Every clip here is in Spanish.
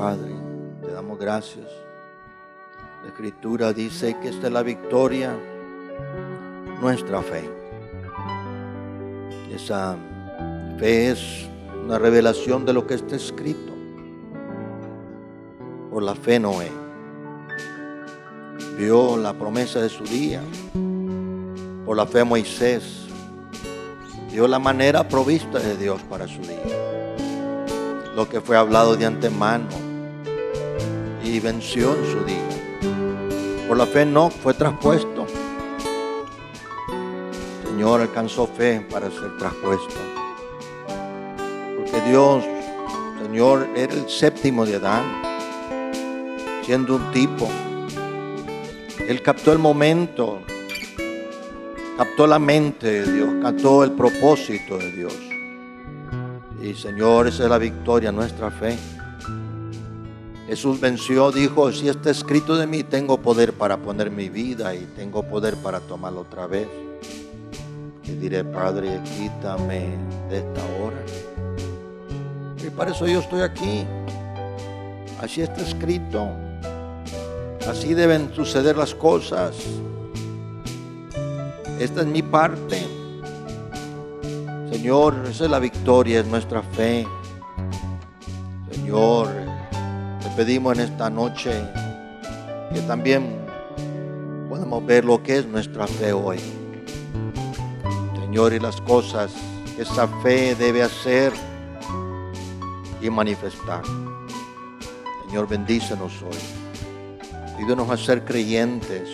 Padre, te damos gracias. La Escritura dice que esta es la victoria, nuestra fe. Esa fe es una revelación de lo que está escrito. Por la fe Noé vio la promesa de su día. Por la fe Moisés vio la manera provista de Dios para su día. Lo que fue hablado de antemano y venció en su día. Por la fe Enoc fue traspuesto. El Señor alcanzó fe para ser traspuesto. Porque Dios, Señor, era el séptimo de Adán, siendo un tipo. Él captó el momento, captó la mente de Dios, captó el propósito de Dios. Y Señor, esa es la victoria, nuestra fe. Jesús venció, dijo, si está escrito de mí, tengo poder para poner mi vida y tengo poder para tomarlo otra vez. Y diré, Padre, quítame de esta hora. Y para eso yo estoy aquí. Así está escrito. Así deben suceder las cosas. Esta es mi parte. Señor, esa es la victoria, es nuestra fe. Señor, te pedimos en esta noche que también podamos ver lo que es nuestra fe hoy. Señor, y las cosas que esa fe debe hacer y manifestar. Señor, bendícenos hoy. Ayúdanos a ser creyentes.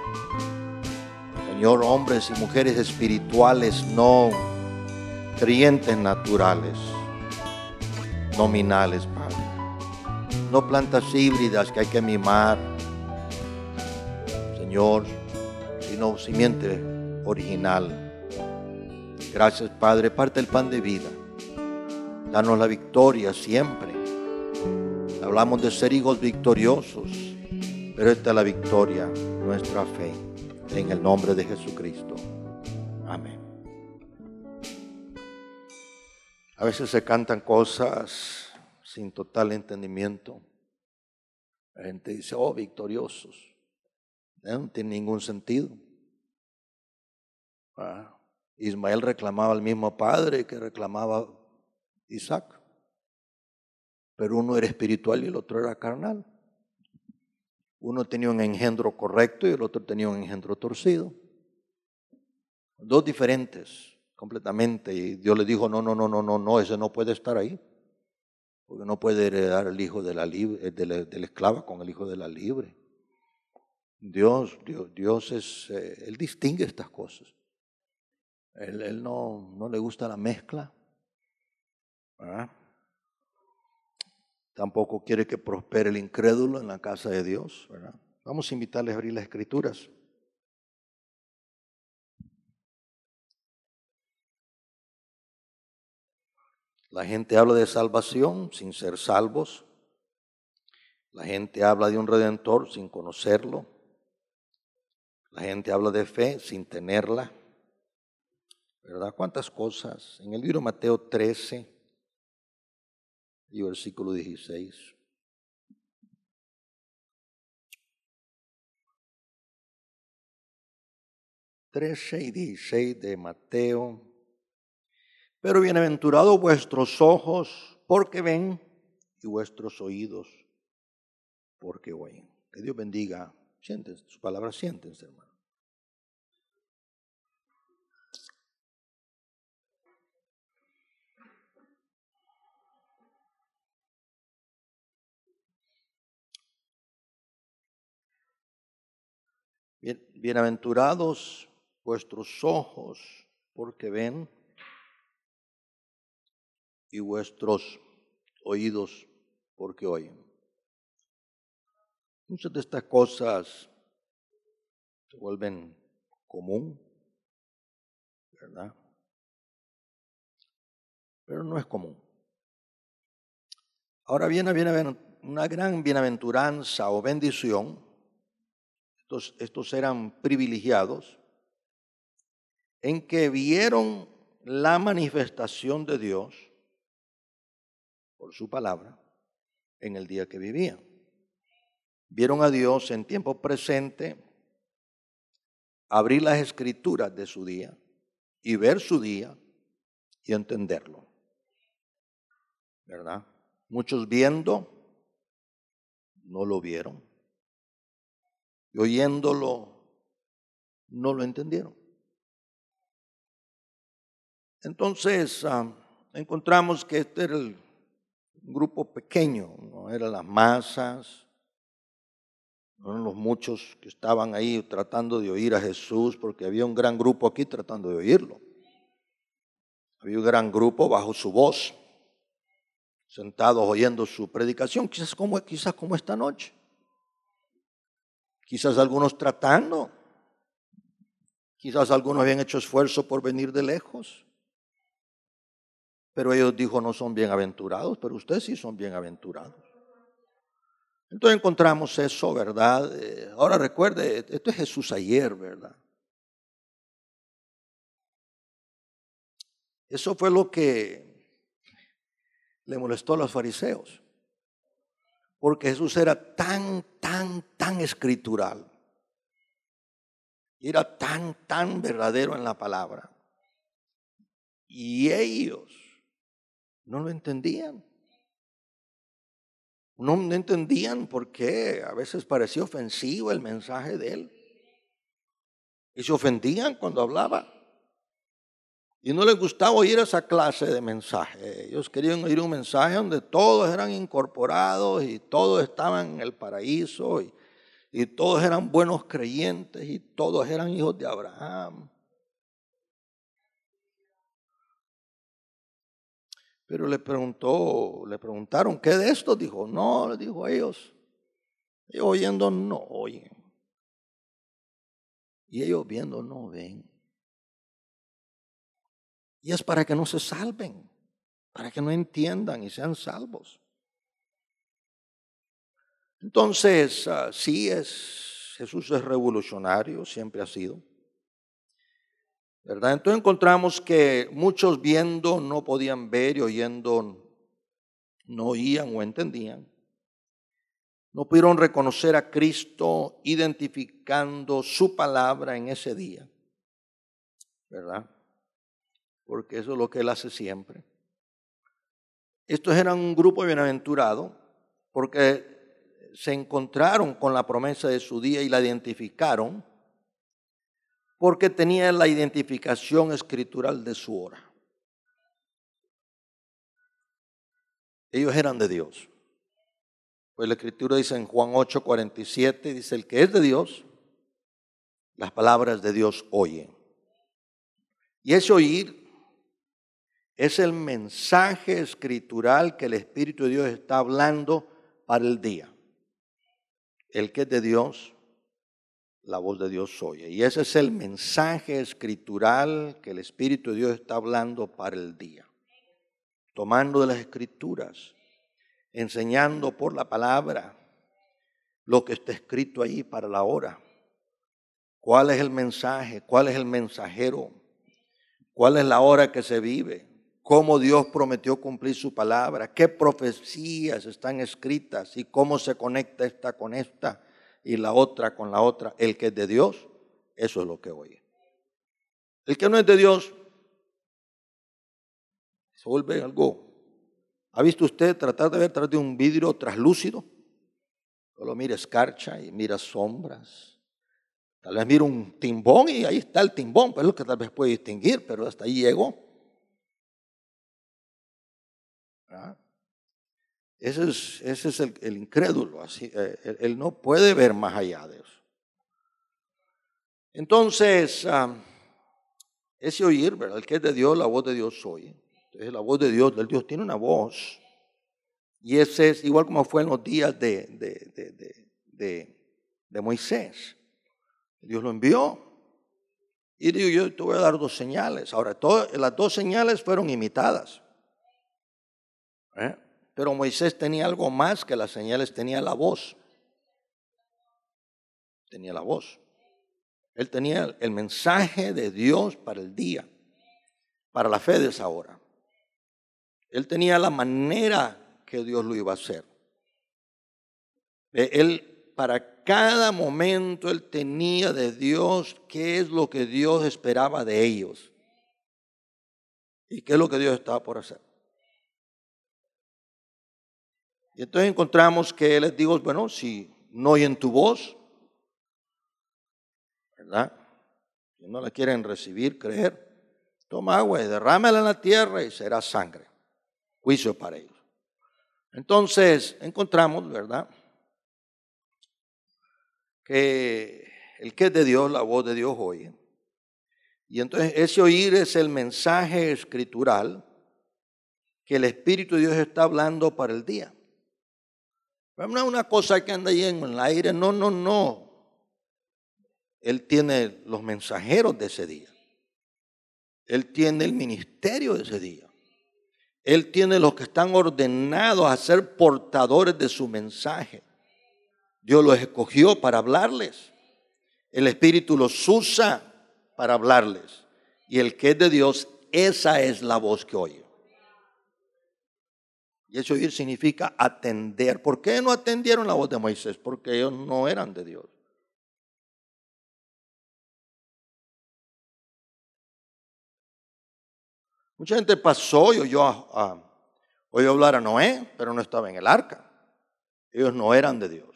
Señor, hombres y mujeres espirituales, no creyentes naturales, nominales, Padre. No plantas híbridas que hay que mimar, Señor, sino simiente original. Gracias, Padre. Parte el pan de vida. Danos la victoria siempre. Hablamos de ser hijos victoriosos, pero esta es la victoria, nuestra fe. En el nombre de Jesucristo. Amén. A veces se cantan cosas sin total entendimiento. La gente dice, oh, victoriosos. No tiene ningún sentido. Ismael reclamaba al mismo padre que reclamaba Isaac. Pero uno era espiritual y el otro era carnal. Uno tenía un engendro correcto y el otro tenía un engendro torcido. Dos diferentes completamente. Y Dios le dijo, no, ese no puede estar ahí. Porque no puede heredar el hijo de la esclava con el hijo de la libre. Dios es, Él distingue estas cosas. Él no le gusta la mezcla. ¿Verdad? Tampoco quiere que prospere el incrédulo en la casa de Dios, ¿verdad? Vamos a invitarles a abrir las Escrituras. La gente habla de salvación sin ser salvos. La gente habla de un redentor sin conocerlo. La gente habla de fe sin tenerla. ¿Verdad? ¿Cuántas cosas? En el libro de Mateo 13 y versículo 16. Y 16 de Mateo. Pero bienaventurados vuestros ojos porque ven y vuestros oídos porque oyen. Que Dios bendiga. Siéntense, sus palabras, siéntense, hermano. Bienaventurados vuestros ojos porque ven y vuestros oídos porque oyen. Muchas de estas cosas se vuelven común, ¿verdad? Pero no es común. Ahora viene una gran bienaventuranza o bendición. Estos eran privilegiados en que vieron la manifestación de Dios por su palabra en el día que vivían. Vieron a Dios en tiempo presente, abrir las escrituras de su día y ver su día y entenderlo, ¿verdad? Muchos viendo, no lo vieron, y oyéndolo, no lo entendieron. Entonces, encontramos que este era un grupo pequeño, no eran las masas, no eran los muchos que estaban ahí tratando de oír a Jesús, porque había un gran grupo aquí tratando de oírlo. Había un gran grupo bajo su voz, sentados oyendo su predicación, quizás como esta noche. Quizás algunos tratando, quizás algunos habían hecho esfuerzo por venir de lejos. Pero ellos dijo no son bienaventurados, pero ustedes sí son bienaventurados. Entonces encontramos eso, ¿verdad? Ahora recuerde, esto es Jesús ayer, ¿verdad? Eso fue lo que le molestó a los fariseos. Porque Jesús era tan escritural. Era tan verdadero en la palabra. Y ellos no lo entendían. No entendían por qué. A veces parecía ofensivo el mensaje de él. Y se ofendían cuando hablaba. Y no les gustaba oír esa clase de mensaje. Ellos querían oír un mensaje donde todos eran incorporados y todos estaban en el paraíso y todos eran buenos creyentes y todos eran hijos de Abraham. Pero le preguntaron, ¿qué de esto? Dijo, no, le dijo a ellos oyendo no oyen. Y ellos viendo no ven. Y es para que no se salven, para que no entiendan y sean salvos. Entonces, Jesús es revolucionario, siempre ha sido, ¿verdad? Entonces encontramos que muchos viendo no podían ver y oyendo no oían o entendían. No pudieron reconocer a Cristo identificando su palabra en ese día, ¿verdad? Porque eso es lo que Él hace siempre. Estos eran un grupo bienaventurado porque se encontraron con la promesa de su día y la identificaron porque tenían la identificación escritural de su hora. Ellos eran de Dios. Pues la Escritura dice en Juan 8:47, dice, el que es de Dios, las palabras de Dios oye. Y ese oír es el mensaje escritural que el Espíritu de Dios está hablando para el día. El que es de Dios, la voz de Dios oye. Y ese es el mensaje escritural que el Espíritu de Dios está hablando para el día. Tomando de las Escrituras, enseñando por la palabra lo que está escrito ahí para la hora. ¿Cuál es el mensaje? ¿Cuál es el mensajero? ¿Cuál es la hora que se vive? ¿Cómo Dios prometió cumplir su palabra? ¿Qué profecías están escritas? ¿Y cómo se conecta esta con esta y la otra con la otra? El que es de Dios, eso es lo que oye. El que no es de Dios, se vuelve algo. ¿Ha visto usted tratar de ver a través de un vidrio translúcido? Solo mira escarcha y mira sombras. Tal vez mira un timbón y ahí está el timbón, pues es lo que tal vez puede distinguir, pero hasta ahí llegó. ¿Ah? Ese es el incrédulo, así, él no puede ver más allá de eso. Entonces, ese oír, ¿verdad? El que es de Dios, la voz de Dios oye. Entonces la voz de Dios tiene una voz. Y ese es igual como fue en los días de Moisés. Dios lo envió. Y digo, yo te voy a dar 2 señales. Ahora, las 2 señales fueron imitadas. Pero Moisés tenía algo más que las señales, tenía la voz. Tenía la voz. Él tenía el mensaje de Dios para el día, para la fe de esa hora. Él tenía la manera que Dios lo iba a hacer. Él, para cada momento, él tenía de Dios qué es lo que Dios esperaba de ellos y qué es lo que Dios estaba por hacer. Y entonces encontramos que él les dijo, bueno, si no oyen tu voz, ¿verdad? Si no la quieren recibir, creer, toma agua y derrámala en la tierra y será sangre. Juicio para ellos. Entonces encontramos, ¿verdad?, que el que es de Dios, la voz de Dios oye. Y entonces ese oír es el mensaje escritural que el Espíritu de Dios está hablando para el día. No es una cosa que anda ahí en el aire, no. Él tiene los mensajeros de ese día. Él tiene el ministerio de ese día. Él tiene los que están ordenados a ser portadores de su mensaje. Dios los escogió para hablarles. El Espíritu los usa para hablarles. Y el que es de Dios, esa es la voz que oye. Y ese oír significa atender. ¿Por qué no atendieron la voz de Moisés? Porque ellos no eran de Dios. Mucha gente pasó y oyó hablar a Noé, pero no estaba en el arca. Ellos no eran de Dios.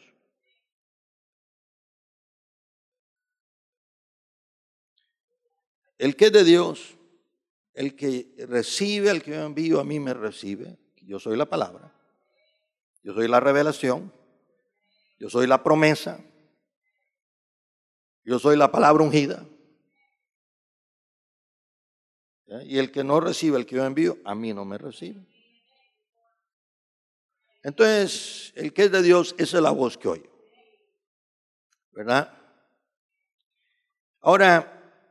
El que es de Dios, el que recibe, al que yo envío, a mí me recibe. Yo soy la palabra. Yo soy la revelación. Yo soy la promesa. Yo soy la palabra ungida. Y el que no recibe, el que yo envío, a mí no me recibe. Entonces, el que es de Dios, esa es la voz que oye. ¿Verdad? Ahora,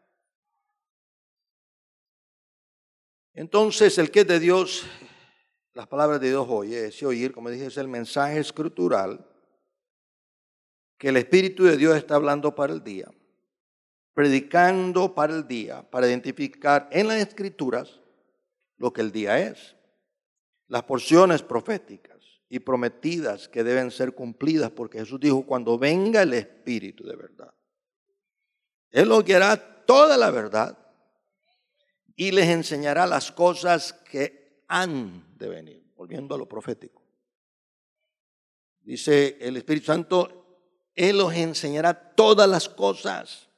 entonces el que es de Dios, las palabras de Dios oye, ese oír, como dije, es el mensaje escritural que el Espíritu de Dios está hablando para el día, predicando para el día, para identificar en las Escrituras lo que el día es, las porciones proféticas y prometidas que deben ser cumplidas, porque Jesús dijo, cuando venga el Espíritu de verdad, Él os guiará toda la verdad y les enseñará las cosas que han de venir, volviendo a lo profético. Dice el Espíritu Santo, Él os enseñará todas las cosas.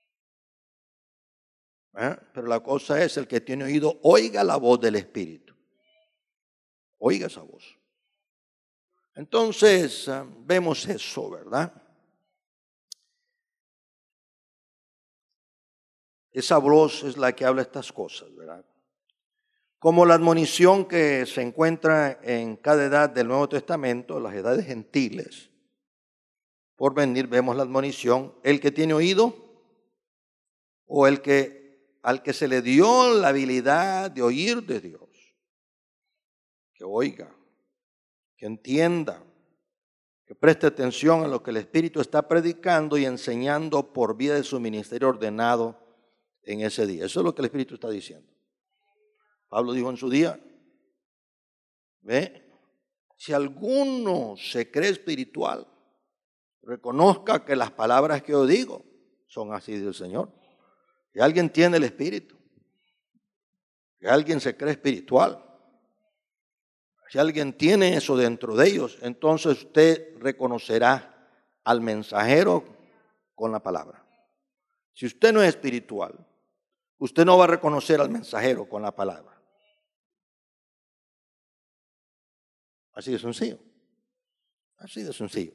Pero la cosa es, el que tiene oído, oiga la voz del Espíritu. Oiga esa voz. Entonces, vemos eso, ¿verdad? Esa voz es la que habla estas cosas, ¿verdad? Como la admonición que se encuentra en cada edad del Nuevo Testamento, las edades gentiles. Por venir vemos la admonición, el que tiene oído o al que se le dio la habilidad de oír de Dios, que oiga, que entienda, que preste atención a lo que el Espíritu está predicando y enseñando por vía de su ministerio ordenado en ese día. Eso es lo que el Espíritu está diciendo. Pablo dijo en su día, si alguno se cree espiritual, reconozca que las palabras que yo digo son así del Señor. Que alguien tiene el Espíritu, que alguien se cree espiritual. Si alguien tiene eso dentro de ellos, entonces usted reconocerá al mensajero con la palabra. Si usted no es espiritual, usted no va a reconocer al mensajero con la palabra. Así de sencillo. Así de sencillo.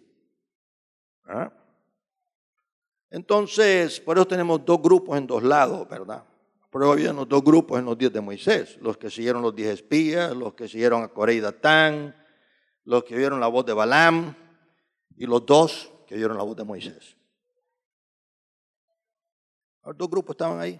Entonces, por eso tenemos dos grupos en dos lados, ¿verdad? Por eso había los dos grupos en los días de Moisés. Los que siguieron los 10 espías, los que siguieron a Coré y Datán, los que oyeron la voz de Balaam y los dos que oyeron la voz de Moisés. Los dos grupos estaban ahí.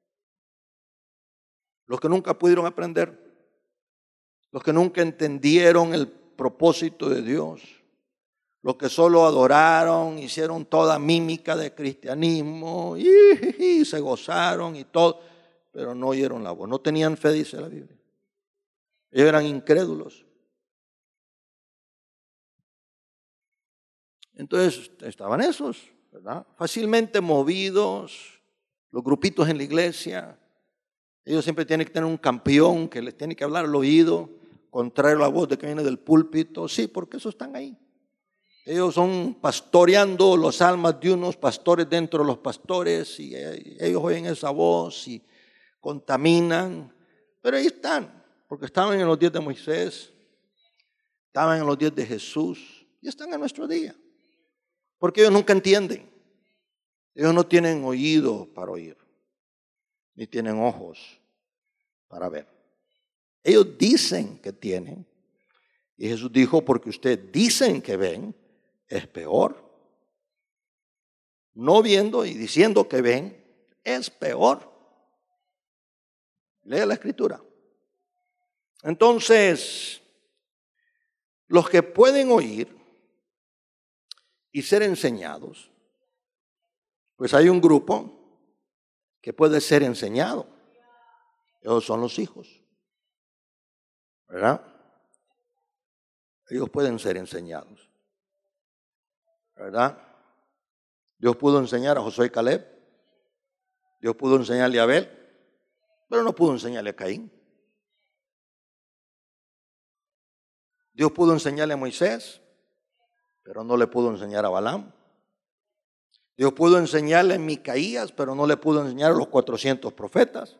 Los que nunca pudieron aprender, los que nunca entendieron el propósito de Dios, los que solo adoraron, hicieron toda mímica de cristianismo y se gozaron y todo, pero no oyeron la voz, no tenían fe, dice la Biblia. Ellos eran incrédulos. Entonces estaban esos, ¿verdad? Fácilmente movidos, los grupitos en la iglesia. Ellos siempre tienen que tener un campeón que les tiene que hablar al oído, contrario a la voz de que viene del púlpito. Sí, porque esos están ahí. Ellos son pastoreando las almas de unos pastores dentro de los pastores y ellos oyen esa voz y contaminan. Pero ahí están, porque estaban en los días de Moisés, estaban en los días de Jesús y están en nuestro día. Porque ellos nunca entienden. Ellos no tienen oído para oír, ni tienen ojos para ver. Ellos dicen que tienen. Y Jesús dijo, porque ustedes dicen que ven, es peor. No viendo y diciendo que ven, es peor. Lea la escritura. Entonces, los que pueden oír y ser enseñados, pues hay un grupo que puede ser enseñado. Ellos son los hijos, ¿verdad? Ellos pueden ser enseñados, ¿verdad? Dios pudo enseñar a Josué y Caleb. Dios pudo enseñarle a Abel, pero no pudo enseñarle a Caín. Dios pudo enseñarle a Moisés, pero no le pudo enseñar a Balaam. Dios pudo enseñarle a Micaías, pero no le pudo enseñar a los 400 profetas.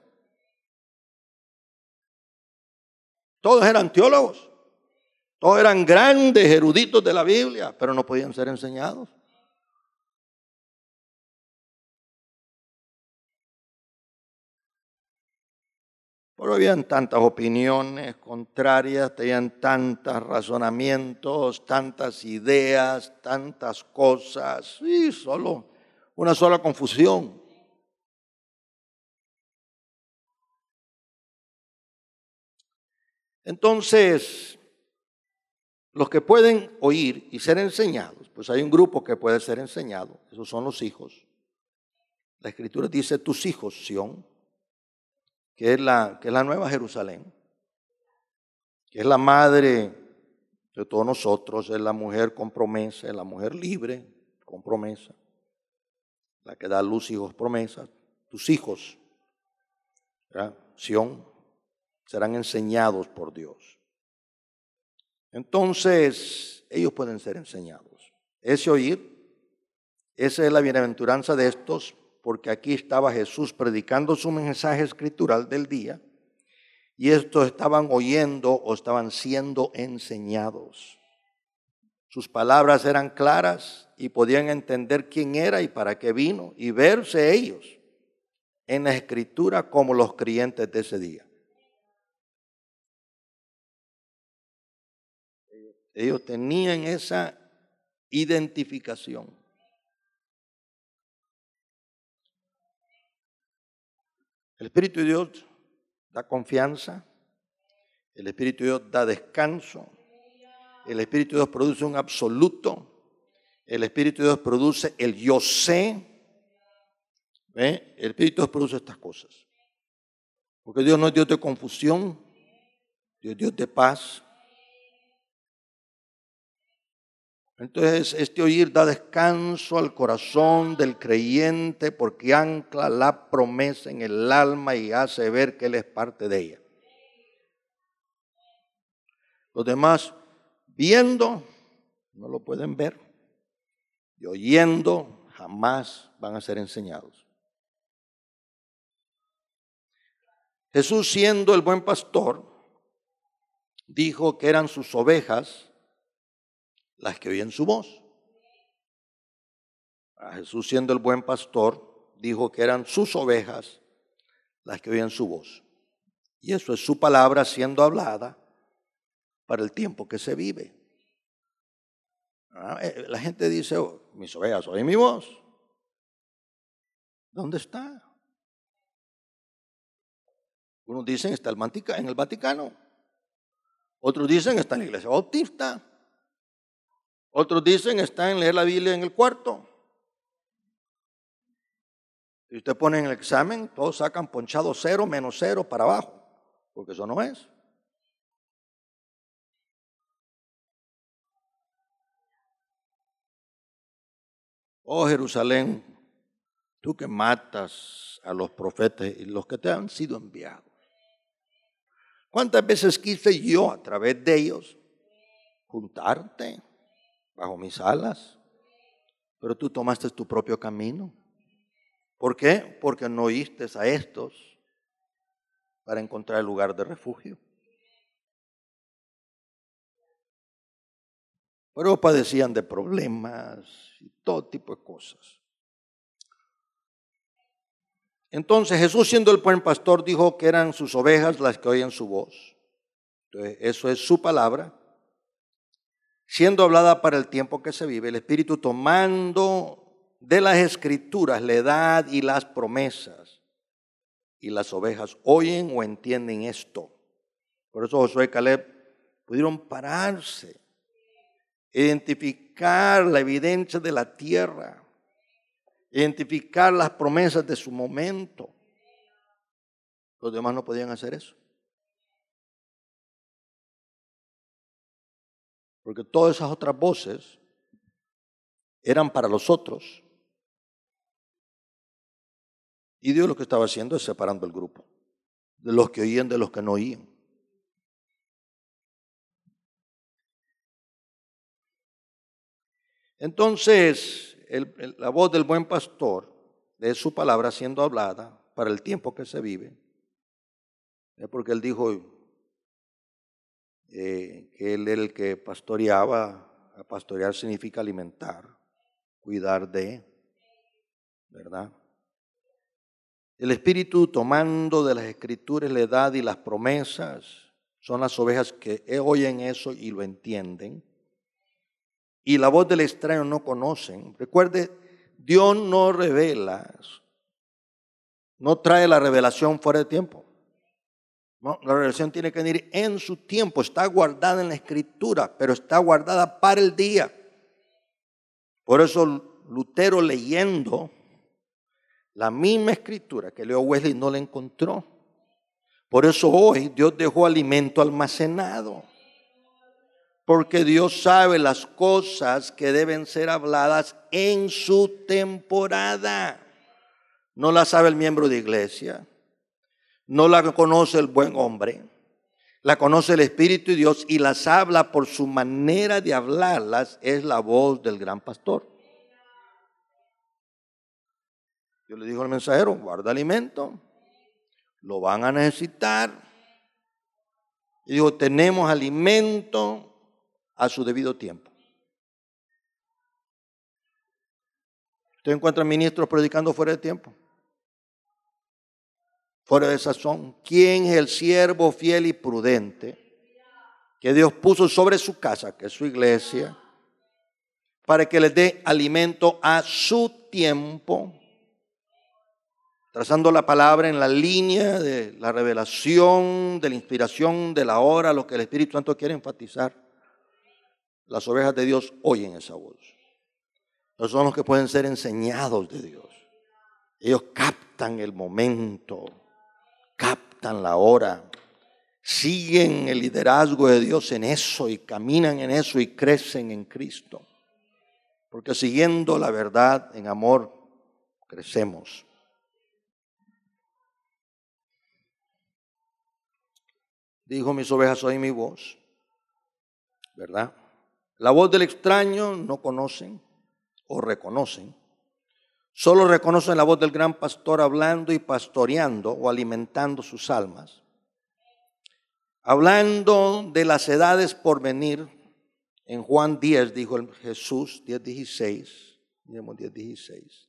Todos eran teólogos, todos eran grandes eruditos de la Biblia, pero no podían ser enseñados. Pero habían tantas opiniones contrarias, tenían tantos razonamientos, tantas ideas, tantas cosas, y solo una sola confusión. Entonces, los que pueden oír y ser enseñados, pues hay un grupo que puede ser enseñado, esos son los hijos. La Escritura dice tus hijos, Sión, que es la Nueva Jerusalén, que es la madre de todos nosotros, es la mujer con promesa, es la mujer libre con promesa, la que da a luz hijos promesas. Tus hijos, ¿verdad? Sión, serán enseñados por Dios. Entonces, ellos pueden ser enseñados. Ese oír, esa es la bienaventuranza de estos, porque aquí estaba Jesús predicando su mensaje escritural del día y estos estaban oyendo o estaban siendo enseñados. Sus palabras eran claras y podían entender quién era y para qué vino y verse ellos en la escritura como los creyentes de ese día. Ellos tenían esa identificación. El Espíritu de Dios da confianza, el Espíritu de Dios da descanso, el Espíritu de Dios produce un absoluto, el Espíritu de Dios produce el yo sé. ¿Ve? El Espíritu de Dios produce estas cosas. Porque Dios no es Dios de confusión, Dios es Dios de paz. Entonces, este oír da descanso al corazón del creyente porque ancla la promesa en el alma y hace ver que Él es parte de ella. Los demás, viendo, no lo pueden ver, y oyendo, jamás van a ser enseñados. Jesús, siendo el buen pastor, dijo que eran sus ovejas las que oían su voz. Jesús, siendo el buen pastor, dijo que eran sus ovejas las que oían su voz. Y eso es su palabra siendo hablada para el tiempo que se vive. La gente dice, oh, mis ovejas oyen mi voz. ¿Dónde está? Unos dicen está en el Vaticano. Otros dicen está en la iglesia bautista. Otros dicen está en leer la Biblia en el cuarto. Si usted pone en el examen, todos sacan ponchado 0, -0 para abajo, porque eso no es. Oh Jerusalén, tú que matas a los profetas y los que te han sido enviados. ¿Cuántas veces quise yo a través de ellos juntarte bajo mis alas? Pero tú tomaste tu propio camino. ¿Por qué? Porque no oíste a estos para encontrar el lugar de refugio. Pero padecían de problemas y todo tipo de cosas. Entonces Jesús, siendo el buen pastor, dijo que eran sus ovejas las que oían su voz. Entonces eso es su palabra, siendo hablada para el tiempo que se vive. El Espíritu tomando de las Escrituras la edad y las promesas. Y las ovejas oyen o entienden esto. Por eso Josué y Caleb pudieron pararse, identificar la evidencia de la tierra, identificar las promesas de su momento. Los demás no podían hacer eso. Porque todas esas otras voces eran para los otros. Y Dios lo que estaba haciendo es separando el grupo, de los que oían de los que no oían. Entonces, la voz del buen pastor, de su palabra siendo hablada para el tiempo que se vive, es porque él dijo que él era el que pastoreaba. Pastorear significa alimentar, cuidar de, ¿verdad? El Espíritu tomando de las Escrituras la edad y las promesas, son las ovejas que oyen eso y lo entienden. Y la voz del extraño no conocen. Recuerde, Dios no revela, no trae la revelación fuera de tiempo. No, la revelación tiene que venir en su tiempo. Está guardada en la Escritura, pero está guardada para el día. Por eso Lutero, leyendo la misma Escritura que leyó Wesley, no la encontró. Por eso hoy Dios dejó alimento almacenado. Porque Dios sabe las cosas que deben ser habladas en su temporada. No la sabe el miembro de iglesia. No la conoce el buen hombre. La conoce el Espíritu de Dios y las habla por su manera de hablarlas. Es la voz del gran pastor. Yo le digo al mensajero, guarda alimento. Lo van a necesitar. Y digo, tenemos alimento a su debido tiempo. Usted encuentra ministros predicando fuera de tiempo, fuera de sazón. ¿Quién es el siervo fiel y prudente que Dios puso sobre su casa, que es su iglesia, para que les dé alimento a su tiempo, trazando la palabra en la línea de la revelación, de la inspiración, de la hora, lo que el Espíritu Santo quiere enfatizar? Las ovejas de Dios oyen esa voz. Esos son los que pueden ser enseñados de Dios. Ellos captan el momento, captan la hora, siguen el liderazgo de Dios en eso y caminan en eso y crecen en Cristo. Porque siguiendo la verdad en amor, crecemos. Dijo, mis ovejas oyen mi voz, ¿verdad? La voz del extraño no conocen o reconocen. Solo reconocen la voz del gran pastor hablando y pastoreando o alimentando sus almas. Hablando de las edades por venir, en Juan 10 dijo Jesús, 10:16, miremos 10:16.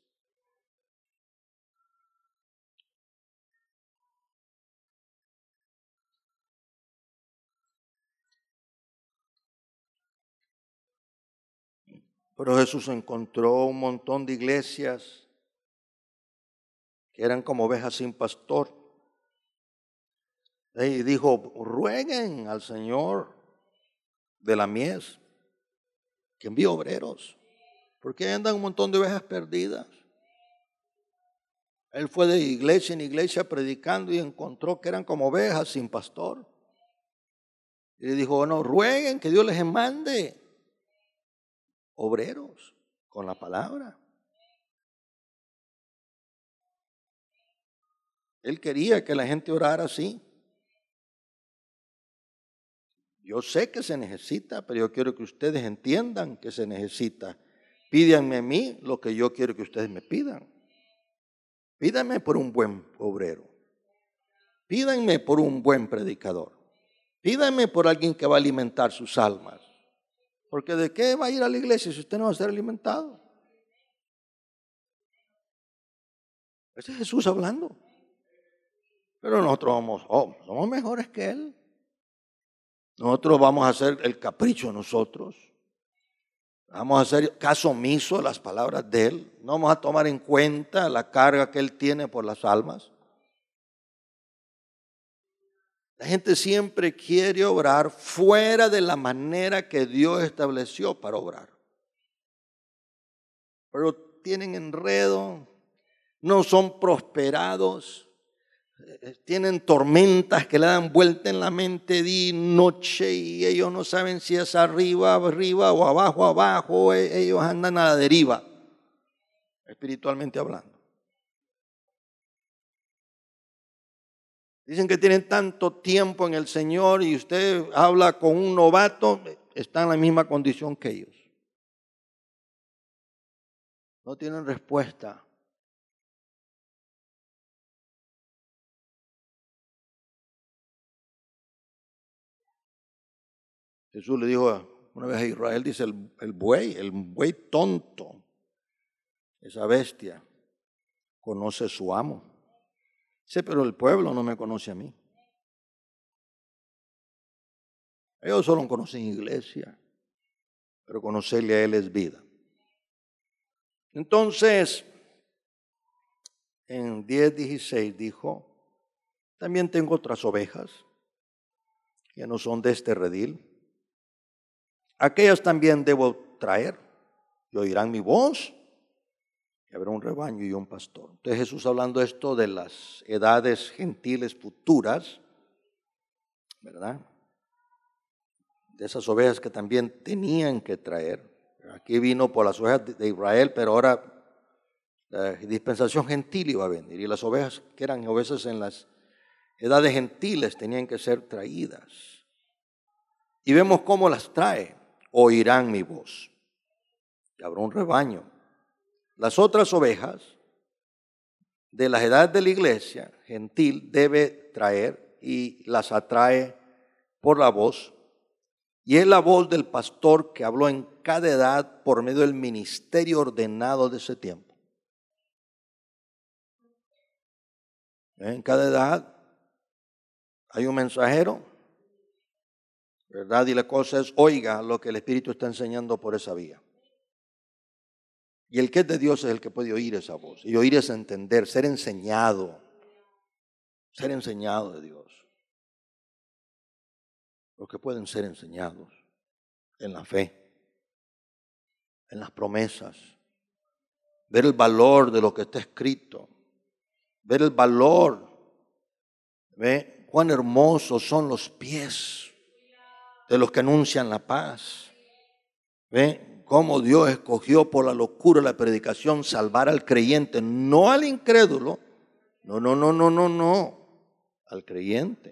Pero Jesús encontró un montón de iglesias que eran como ovejas sin pastor. Y dijo, rueguen al Señor de la mies que envíe obreros, porque andan un montón de ovejas perdidas. Él fue de iglesia en iglesia predicando y encontró que eran como ovejas sin pastor. Y le dijo, bueno, rueguen que Dios les mande obreros con la palabra. Él quería que la gente orara así. Yo sé que se necesita, pero yo quiero que ustedes entiendan que se necesita. Pídanme a mí lo que yo quiero que ustedes me pidan. Pídanme por un buen obrero. Pídanme por un buen predicador. Pídanme por alguien que va a alimentar sus almas. Porque ¿de qué va a ir a la iglesia si usted no va a ser alimentado? Ese es Jesús hablando. Pero nosotros somos mejores que Él. Nosotros vamos a hacer el capricho nosotros. Vamos a hacer caso omiso a las palabras de Él. No vamos a tomar en cuenta la carga que Él tiene por las almas. La gente siempre quiere obrar fuera de la manera que Dios estableció para obrar. Pero tienen enredo, no son prosperados, tienen tormentas que le dan vuelta en la mente día y noche y ellos no saben si es arriba o abajo, ellos andan a la deriva, espiritualmente hablando. Dicen que tienen tanto tiempo en el Señor y usted habla con un novato, está en la misma condición que ellos. No tienen respuesta. Jesús le dijo una vez a Israel, dice el buey tonto, esa bestia, conoce a su amo. Dice, pero el pueblo no me conoce a mí. Ellos solo conocen iglesia, pero conocerle a Él es vida. Entonces, en 10:16 dijo, también tengo otras ovejas que no son de este redil. Aquellas también debo traer y oirán mi voz y habrá un rebaño y un pastor. Entonces Jesús hablando esto de las edades gentiles futuras, ¿verdad? De esas ovejas que también tenían que traer. Aquí vino por las ovejas de Israel, pero ahora la dispensación gentil iba a venir. Y las ovejas que eran ovejas en las edades gentiles tenían que ser traídas. Y vemos cómo las trae. Oirán mi voz. Y habrá un rebaño. Las otras ovejas de las edades de la iglesia gentil debe traer y las atrae por la voz. Y es la voz del pastor que habló en cada edad por medio del ministerio ordenado de ese tiempo. En cada edad hay un mensajero, ¿verdad? Y la cosa es, oiga lo que el Espíritu está enseñando por esa vía. Y el que es de Dios es el que puede oír esa voz. Y oír es entender, ser enseñado de Dios. Los que pueden ser enseñados en la fe, en las promesas, ver el valor de lo que está escrito, ver el valor, ve cuán hermosos son los pies de los que anuncian la paz, ve cómo Dios escogió por la locura de la predicación salvar al creyente, no al incrédulo, no, al creyente.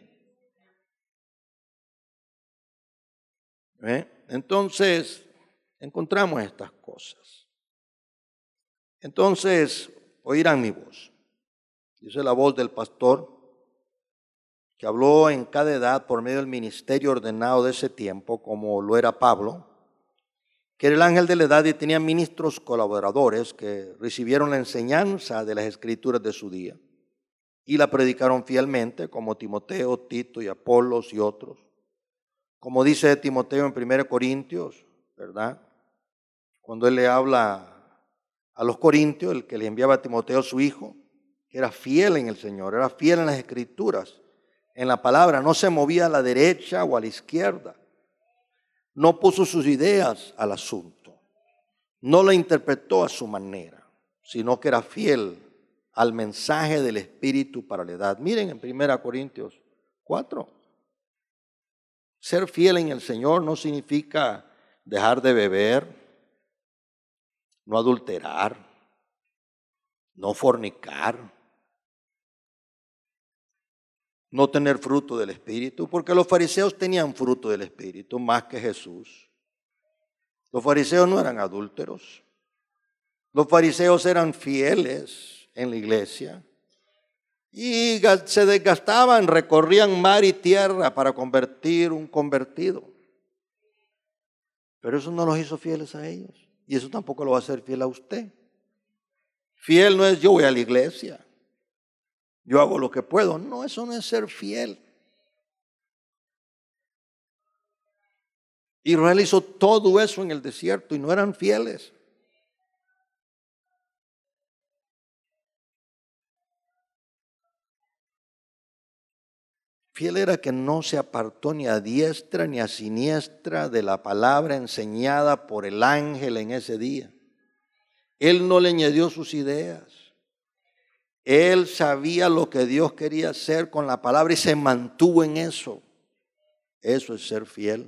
Entonces, encontramos estas cosas. Entonces, oirán mi voz. Dice la voz del pastor que habló en cada edad por medio del ministerio ordenado de ese tiempo, como lo era Pablo, que era el ángel de la edad y tenía ministros colaboradores que recibieron la enseñanza de las escrituras de su día y la predicaron fielmente, como Timoteo, Tito y Apolos y otros. Como dice Timoteo en 1 Corintios, ¿verdad? Cuando él le habla a los corintios, el que le enviaba a Timoteo su hijo, que era fiel en el Señor, era fiel en las escrituras, en la palabra, no se movía a la derecha o a la izquierda, no puso sus ideas al asunto, no la interpretó a su manera, sino que era fiel al mensaje del Espíritu para la edad. Miren en 1 Corintios 4. Ser fiel en el Señor no significa dejar de beber, no adulterar, no fornicar, no tener fruto del Espíritu, porque los fariseos tenían fruto del Espíritu más que Jesús. Los fariseos no eran adúlteros. Los fariseos eran fieles en la iglesia y se desgastaban, recorrían mar y tierra para convertir un convertido. Pero eso no los hizo fieles a ellos y eso tampoco lo va a hacer fiel a usted. Fiel no es yo voy a la iglesia, yo hago lo que puedo. No, eso no es ser fiel. Israel hizo todo eso en el desierto y no eran fieles. Fiel era que no se apartó ni a diestra ni a siniestra de la palabra enseñada por el ángel en ese día. Él no le añadió sus ideas. Él sabía lo que Dios quería hacer con la palabra y se mantuvo en eso. Eso es ser fiel.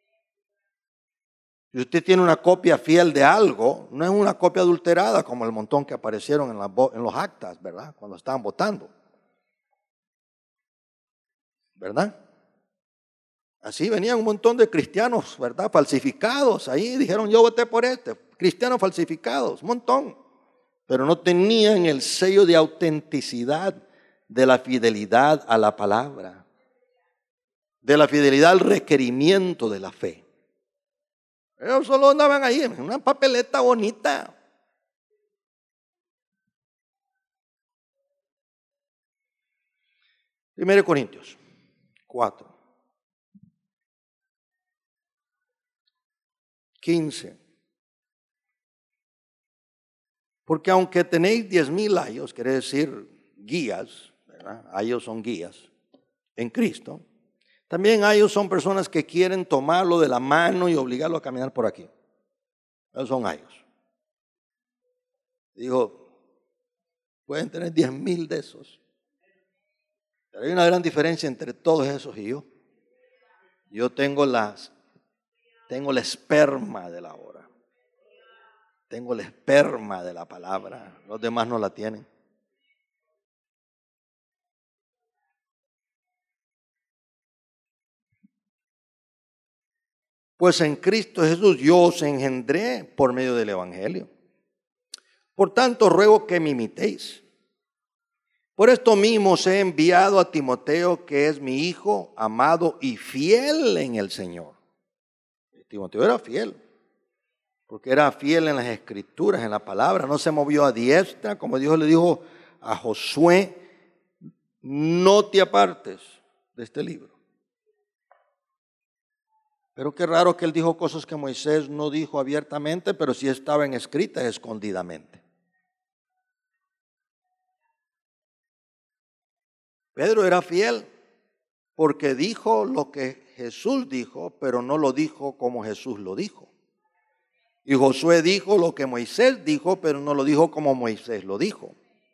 Si usted tiene una copia fiel de algo, no es una copia adulterada como el montón que aparecieron en los actas, ¿verdad? Cuando estaban votando. ¿Verdad? Así venían un montón de cristianos, ¿verdad? Falsificados. Ahí dijeron, yo voté por este. Cristianos falsificados, un montón. Pero no tenían el sello de autenticidad, de la fidelidad a la palabra, de la fidelidad al requerimiento de la fe. Ellos solo andaban ahí en una papeleta bonita. Primero Corintios 4, 15. Porque aunque tenéis 10,000 ayos, quiere decir guías, ¿verdad? Ayos son guías en Cristo. También ayos son personas que quieren tomarlo de la mano y obligarlo a caminar por aquí. Esos son ayos. Digo, pueden tener 10,000 de esos. Pero hay una gran diferencia entre todos esos y yo. Yo tengo la esperma de la hora. Tengo la esperma de la palabra. Los demás no la tienen. Pues en Cristo Jesús yo os engendré por medio del Evangelio. Por tanto, ruego que me imitéis. Por esto mismo os he enviado a Timoteo, que es mi hijo amado y fiel en el Señor. Timoteo era fiel, porque era fiel en las escrituras, en la palabra. No se movió a diestra, como Dios le dijo a Josué, no te apartes de este libro. Pero qué raro que él dijo cosas que Moisés no dijo abiertamente, pero sí estaban escritas escondidamente. Pedro era fiel porque dijo lo que Jesús dijo, pero no lo dijo como Jesús lo dijo. Y Josué dijo lo que Moisés dijo, pero no lo dijo como Moisés lo dijo.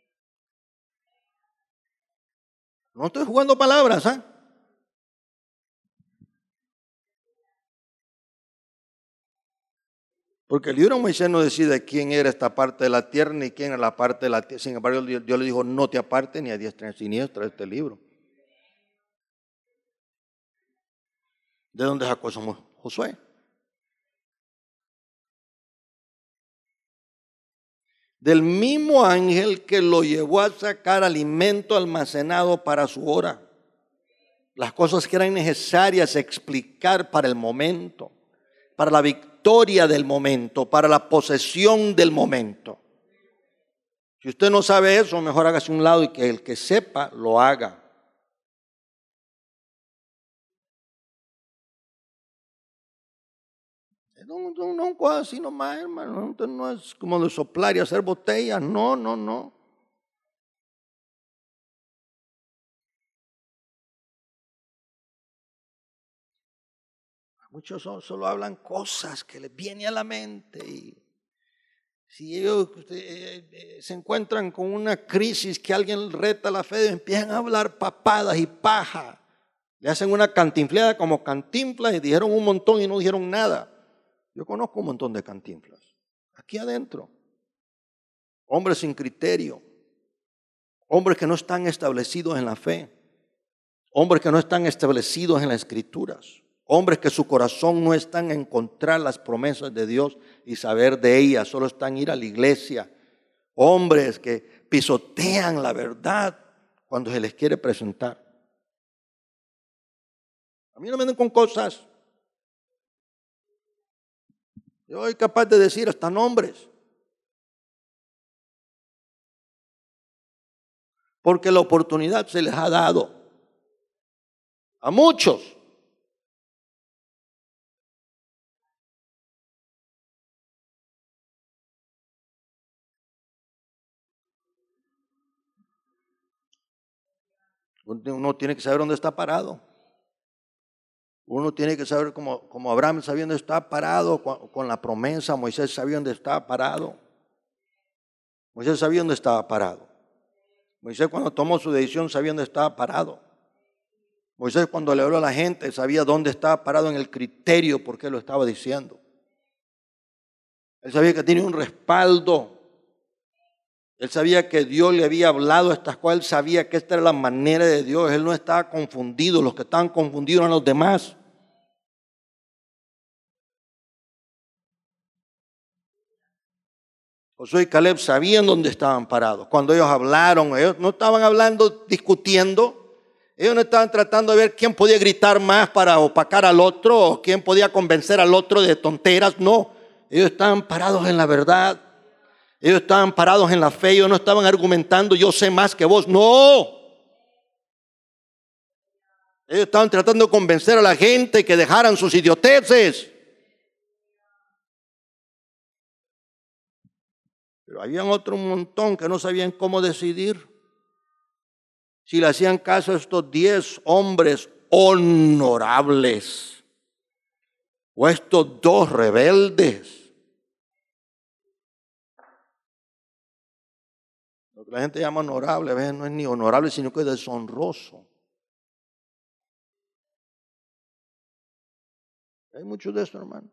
No estoy jugando palabras, ¿ah? Porque el libro de Moisés no decide quién era esta parte de la tierra ni quién era la parte de la tierra. Sin embargo, Dios le dijo, no te apartes ni a diestra ni a siniestra de este libro. ¿De dónde sacó eso Josué? Del mismo ángel que lo llevó a sacar alimento almacenado para su hora. Las cosas que eran necesarias explicar para el momento, para la victoria del momento, para la posesión del momento. Si usted no sabe eso, mejor hágase a un lado y que el que sepa lo haga. No, así nomás, hermano. No es como de soplar y hacer botellas. No. Muchos solo hablan cosas que les vienen a la mente. Y si ellos se encuentran con una crisis que alguien reta la fe, empiezan a hablar papadas y paja. Le hacen una cantinfleada como Cantinflas y dijeron un montón y no dijeron nada. Yo conozco un montón de Cantinflas. Aquí adentro. Hombres sin criterio. Hombres que no están establecidos en la fe. hombres que no están establecidos en las Escrituras, hombres que su corazón no está en encontrar las promesas de Dios y saber de ellas, solo están en ir a la iglesia, hombres que pisotean la verdad cuando se les quiere presentar. A mí no me den con cosas. Yo soy capaz de decir hasta nombres. Porque la oportunidad se les ha dado a muchos. Uno tiene que saber dónde está parado. Uno tiene que saber como Abraham sabía dónde está parado con la promesa. Moisés sabía dónde estaba parado. Moisés sabía dónde estaba parado. Moisés cuando tomó su decisión sabía dónde estaba parado. Moisés cuando le habló a la gente sabía dónde estaba parado en el criterio por qué lo estaba diciendo. Él sabía que tenía un respaldo. Él sabía que Dios le había hablado estas cosas. Él sabía que esta era la manera de Dios. Él no estaba confundido. Los que estaban confundidos eran los demás. Josué y Caleb sabían dónde estaban parados. Cuando ellos hablaron, ellos no estaban hablando, discutiendo. Ellos no estaban tratando de ver quién podía gritar más para opacar al otro o quién podía convencer al otro de tonteras. No, ellos estaban parados en la verdad. Ellos estaban parados en la fe. Ellos no estaban argumentando, yo sé más que vos. No. Ellos estaban tratando de convencer a la gente que dejaran sus idioteces. Pero habían otro montón que no sabían cómo decidir. Si le hacían caso a estos 10 hombres honorables o a estos 2 rebeldes. Lo que la gente llama honorable a veces no es ni honorable, sino que es deshonroso. Hay mucho de eso, hermano.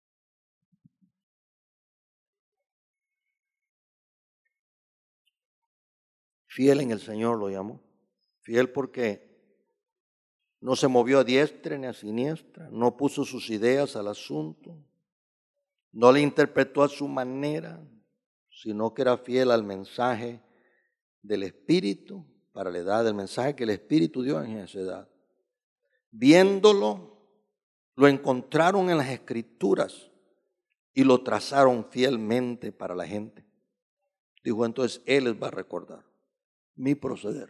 Fiel en el Señor lo llamó. Fiel porque no se movió a diestra ni a siniestra, no puso sus ideas al asunto, no le interpretó a su manera, sino que era fiel al mensaje del Espíritu para la edad, del mensaje que el Espíritu dio en esa edad. Viéndolo, lo encontraron en las Escrituras y lo trazaron fielmente para la gente. Dijo, entonces Él les va a recordar mi proceder.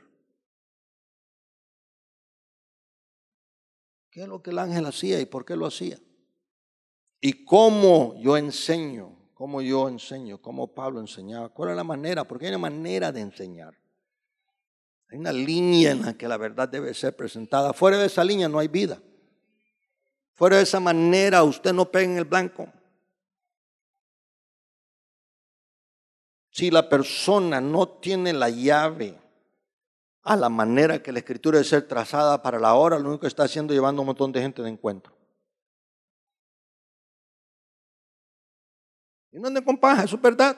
¿Qué es lo que el ángel hacía y por qué lo hacía? Y cómo yo enseño, cómo Pablo enseñaba. ¿Cuál es la manera? Porque hay una manera de enseñar. Hay una línea en la que la verdad debe ser presentada. Fuera de esa línea no hay vida. Fuera de esa manera usted no pega en el blanco. Si la persona no tiene la llave a la manera que la Escritura debe ser trazada para la hora, lo único que está haciendo es llevando a un montón de gente de encuentro. Y no anden con paja, eso es verdad.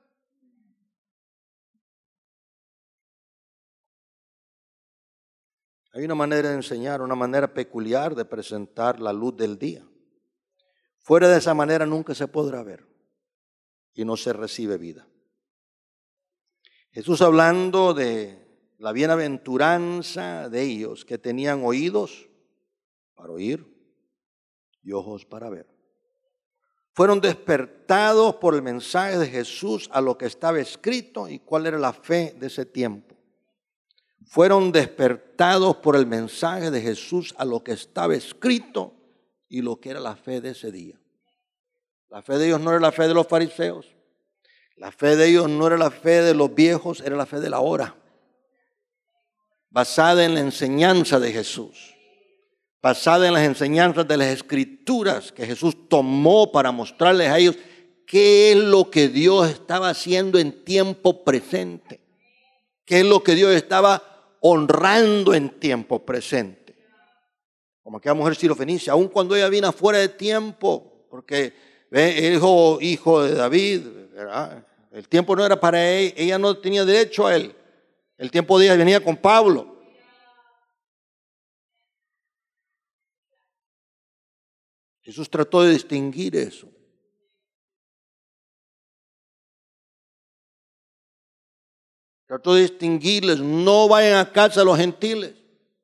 Hay una manera de enseñar, una manera peculiar de presentar la luz del día. Fuera de esa manera nunca se podrá ver y no se recibe vida. Jesús hablando de la bienaventuranza de ellos que tenían oídos para oír y ojos para ver. Fueron despertados por el mensaje de Jesús a lo que estaba escrito y cuál era la fe de ese tiempo. Fueron despertados por el mensaje de Jesús a lo que estaba escrito y lo que era la fe de ese día. La fe de ellos no era la fe de los fariseos. La fe de ellos no era la fe de los viejos, era la fe de la hora. Basada en la enseñanza de Jesús. Basada en las enseñanzas de las Escrituras que Jesús tomó para mostrarles a ellos qué es lo que Dios estaba haciendo en tiempo presente. Qué es lo que Dios estaba honrando en tiempo presente. Como aquella mujer sirofenicia, aun cuando ella vino fuera de tiempo, porque hijo de David, ¿verdad? El tiempo no era para ella no tenía derecho a él. El tiempo de ella venía con Pablo. Jesús trató de distinguir eso. Trató de distinguirles, no vayan a casa de los gentiles.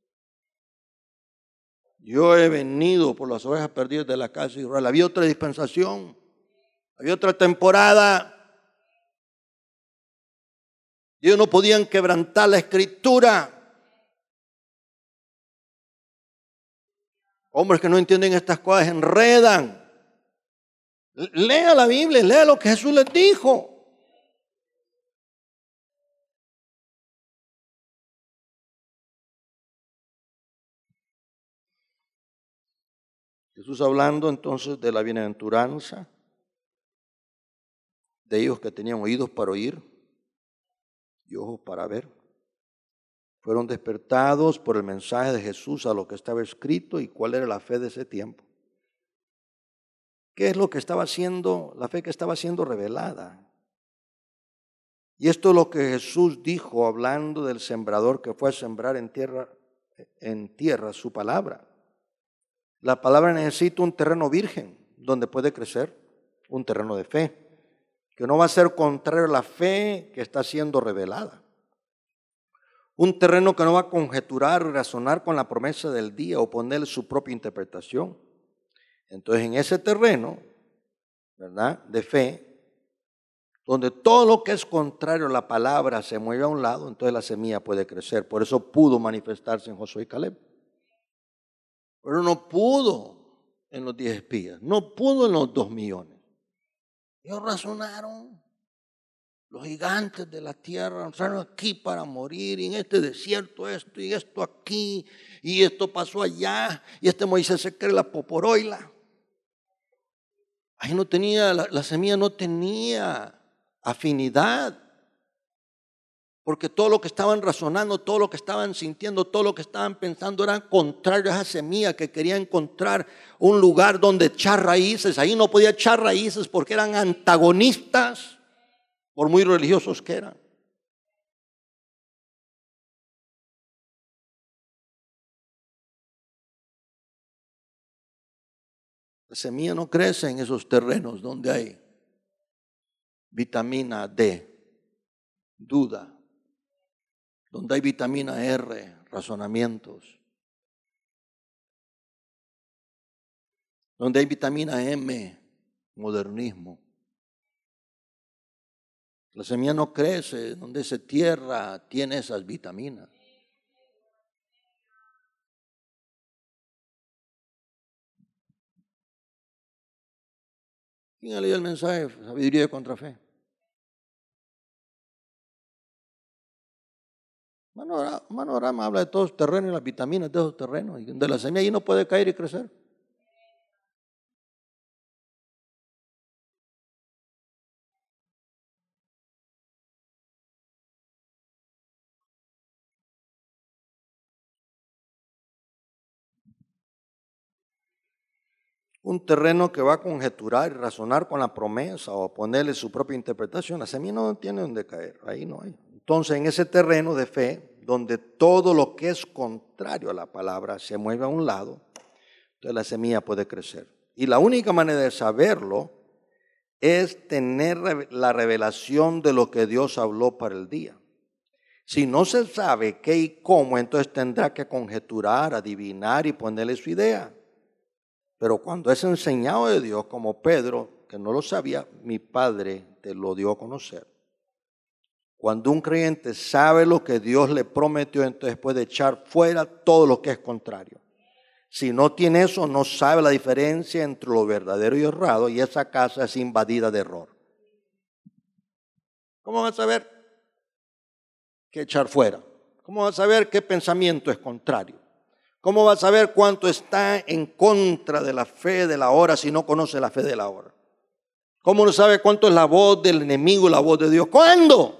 Yo he venido por las ovejas perdidas de la casa de Israel. Había otra dispensación, había otra temporada. Ellos no podían quebrantar la escritura. Hombres que no entienden estas cosas enredan. Lea la Biblia, lea lo que Jesús les dijo. Jesús hablando entonces de la bienaventuranza de ellos que tenían oídos para oír y ojos para ver. Fueron despertados por el mensaje de Jesús a lo que estaba escrito y cuál era la fe de ese tiempo. ¿Qué es lo que estaba haciendo, la fe que estaba siendo revelada? Y esto es lo que Jesús dijo hablando del sembrador que fue a sembrar en tierra su palabra. La palabra necesita un terreno virgen donde puede crecer, un terreno de fe, que no va a ser contrario a la fe que está siendo revelada. Un terreno que no va a conjeturar, razonar con la promesa del día o ponerle su propia interpretación. Entonces en ese terreno, ¿verdad?, de fe, donde todo lo que es contrario a la palabra se mueve a un lado, entonces la semilla puede crecer. Por eso pudo manifestarse en Josué y Caleb. Pero no pudo en los 10 espías, no pudo en los 2 millones. Ellos razonaron, los gigantes de la tierra entraron aquí para morir, y en este desierto esto, y esto aquí, y esto pasó allá, y este Moisés se cree la poporoila. Ahí no tenía, la semilla no tenía afinidad. Porque todo lo que estaban razonando, todo lo que estaban sintiendo, todo lo que estaban pensando era contrario a esa semilla que quería encontrar un lugar donde echar raíces. Ahí no podía echar raíces porque eran antagonistas, por muy religiosos que eran. La semilla no crece en esos terrenos donde hay vitamina D, duda, donde hay vitamina R, razonamientos, donde hay vitamina M, modernismo. La semilla no crece donde esa tierra tiene esas vitaminas. ¿Quién ha leído el mensaje Sabiduría contra Fe? Mano Rama habla de todos los terrenos y las vitaminas de esos terrenos. Y de la semilla ahí no puede caer y crecer. Un terreno que va a conjeturar y razonar con la promesa o ponerle su propia interpretación. La semilla no tiene donde caer, ahí no hay. Entonces en ese terreno de fe, donde todo lo que es contrario a la palabra se mueve a un lado, entonces la semilla puede crecer. Y la única manera de saberlo es tener la revelación de lo que Dios habló para el día. Si no se sabe qué y cómo, entonces tendrá que conjeturar, adivinar y ponerle su idea. Pero cuando es enseñado de Dios, como Pedro, que no lo sabía, mi Padre te lo dio a conocer. Cuando un creyente sabe lo que Dios le prometió, entonces puede echar fuera todo lo que es contrario. Si no tiene eso, no sabe la diferencia entre lo verdadero y errado, y esa casa es invadida de error. ¿Cómo vas a saber qué echar fuera? ¿Cómo vas a saber qué pensamiento es contrario? ¿Cómo vas a saber cuánto está en contra de la fe de la hora si no conoce la fe de la hora? ¿Cómo no sabe cuánto es la voz del enemigo y la voz de Dios? ¿Cuándo?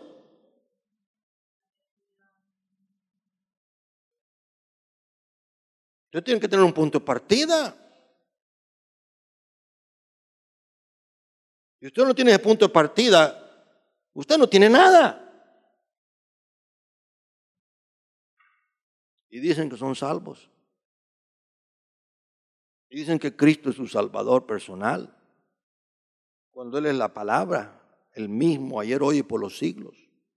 Usted tiene que tener un punto de partida. Si usted no tiene ese punto de partida, usted no tiene nada. Y dicen que son salvos. Y dicen que Cristo es su Salvador personal, cuando Él es la palabra, el mismo, ayer, hoy y por los siglos.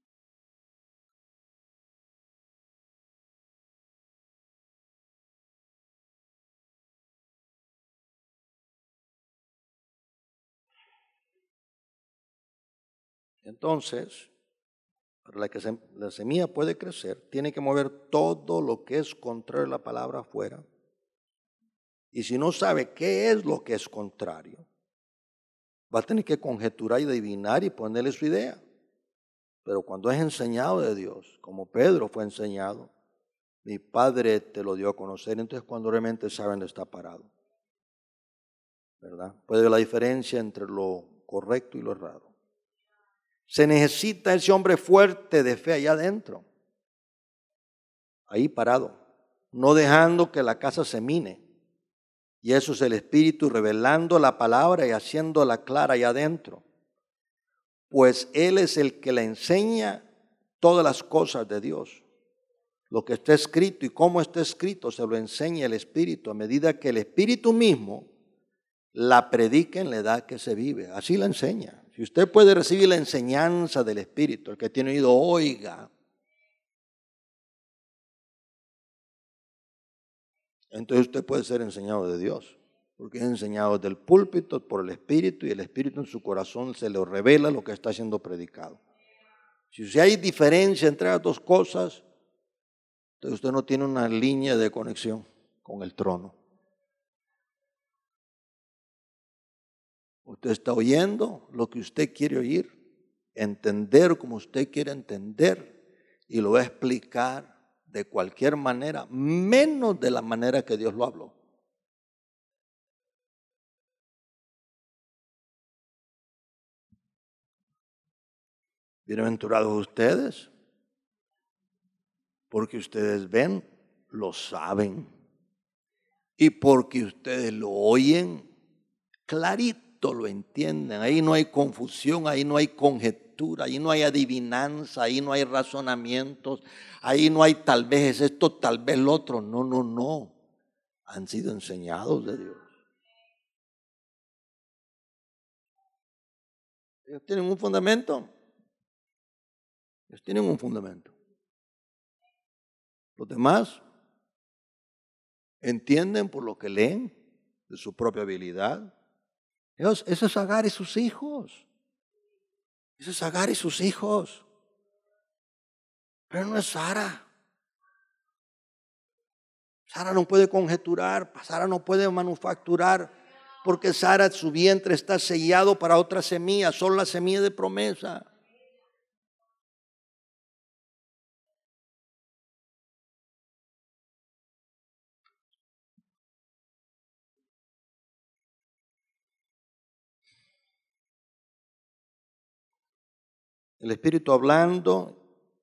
Entonces, para que la semilla puede crecer, tiene que mover todo lo que es contrario a la palabra afuera. Y si no sabe qué es lo que es contrario, va a tener que conjeturar y adivinar y ponerle su idea. Pero cuando es enseñado de Dios, como Pedro fue enseñado, mi Padre te lo dio a conocer, entonces cuando realmente saben dónde está parado, ¿verdad? Puede ver la diferencia entre lo correcto y lo errado. Se necesita ese hombre fuerte de fe allá adentro, ahí parado, no dejando que la casa se mine. Y eso es el Espíritu revelando la palabra y haciéndola clara allá adentro. Pues Él es el que le enseña todas las cosas de Dios. Lo que está escrito y cómo está escrito se lo enseña el Espíritu a medida que el Espíritu mismo la predica en la edad que se vive. Así la enseña. Si usted puede recibir la enseñanza del Espíritu, el que tiene oído oiga. Entonces usted puede ser enseñado de Dios, porque es enseñado del púlpito por el Espíritu y el Espíritu en su corazón se le revela lo que está siendo predicado. Si hay diferencia entre las dos cosas, entonces usted no tiene una línea de conexión con el trono. Usted está oyendo lo que usted quiere oír, entender como usted quiere entender y lo va a explicar de cualquier manera, menos de la manera que Dios lo habló. Bienaventurados ustedes, porque ustedes ven, lo saben, y porque ustedes lo oyen, clarito lo entienden. Ahí no hay confusión, ahí no hay conjetura, ahí no hay adivinanza, ahí no hay razonamientos, ahí no hay tal vez es esto, tal vez lo otro. No, no, no. Han sido enseñados de Dios. Ellos tienen un fundamento. Ellos tienen un fundamento. Los demás entienden por lo que leen, de su propia habilidad. Eso es Agar y sus hijos. Eso es Agar y sus hijos. Pero no es Sara. Sara no puede conjeturar, Sara no puede manufacturar, porque Sara, su vientre está sellado para otra semilla, solo la semilla de promesa. El Espíritu hablando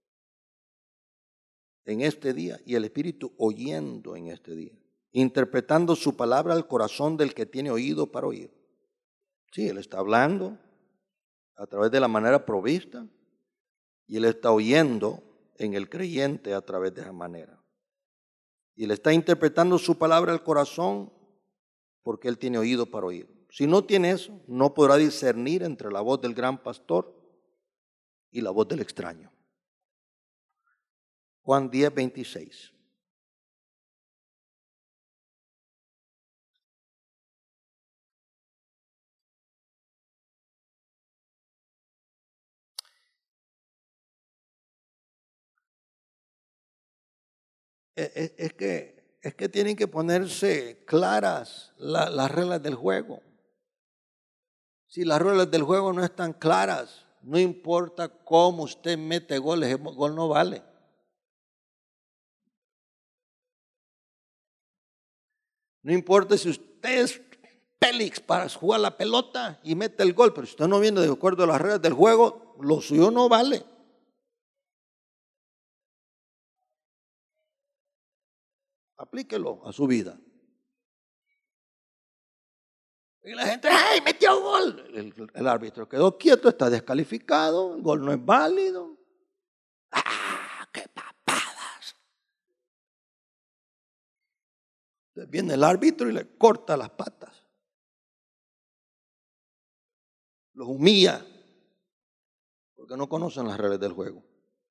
en este día y el Espíritu oyendo en este día, interpretando su palabra al corazón del que tiene oído para oír. Sí, Él está hablando a través de la manera provista y Él está oyendo en el creyente a través de esa manera. Y Él está interpretando su palabra al corazón porque Él tiene oído para oír. Si no tiene eso, no podrá discernir entre la voz del gran pastor y la voz del extraño. Juan 10, 26. Es que tienen que ponerse claras las reglas del juego. Si las reglas del juego no están claras, no importa cómo usted mete goles, el gol no vale. No importa si usted es Félix para jugar la pelota y mete el gol, pero si usted no viene de acuerdo a las reglas del juego, lo suyo no vale. Aplíquelo a su vida. Y la gente, ¡ay, metió gol! El árbitro quedó quieto, está descalificado, el gol no es válido. ¡Ah, qué papadas! Viene el árbitro y le corta las patas. Los humilla porque no conocen las reglas del juego.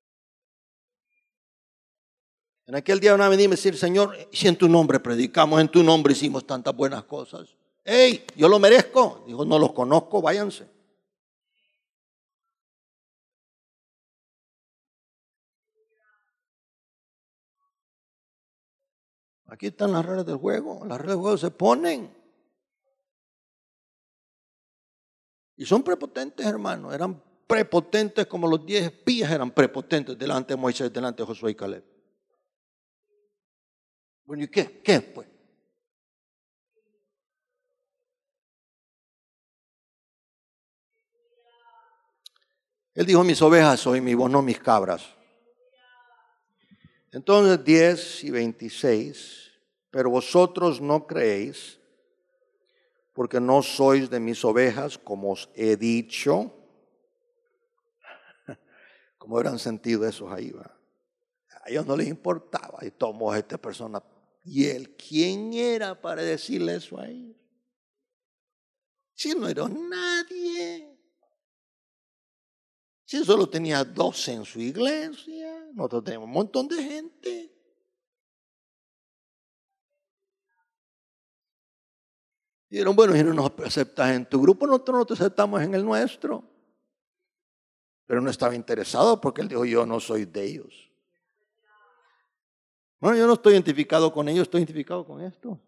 En aquel día van a venir y me decir, Señor, si en tu nombre predicamos, en tu nombre hicimos tantas buenas cosas. ¡Ey! Yo lo merezco. Dijo, no los conozco, váyanse. Aquí están las reglas del juego. Las reglas del juego se ponen. Y son prepotentes, hermano. Eran prepotentes como los 10 espías eran prepotentes delante de Moisés, delante de Josué y Caleb. Bueno, ¿y qué? ¿Qué pues? Él dijo, mis ovejas soy mi voz, no mis cabras. Entonces 10 y 26, pero vosotros no creéis, porque no sois de mis ovejas, como os he dicho. ¿Cómo habrán sentido esos ahí? ¿Va? A ellos no les importaba y tomó a esta persona. ¿Y él quién era para decirle eso a ellos? Si no era nadie. Si solo tenía 12 en su iglesia, nosotros tenemos un montón de gente. Y dijeron, bueno, si no nos aceptas en tu grupo, nosotros no te aceptamos en el nuestro. Pero no estaba interesado porque él dijo, yo no soy de ellos. Bueno, yo no estoy identificado con ellos, estoy identificado con esto.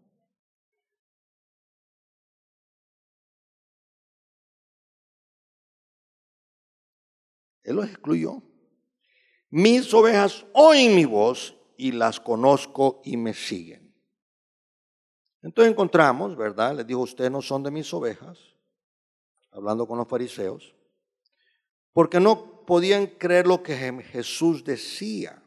Él los excluyó. Mis ovejas oyen mi voz y las conozco y me siguen. Entonces encontramos, ¿verdad? Les dijo, ustedes no son de mis ovejas, hablando con los fariseos, porque no podían creer lo que Jesús decía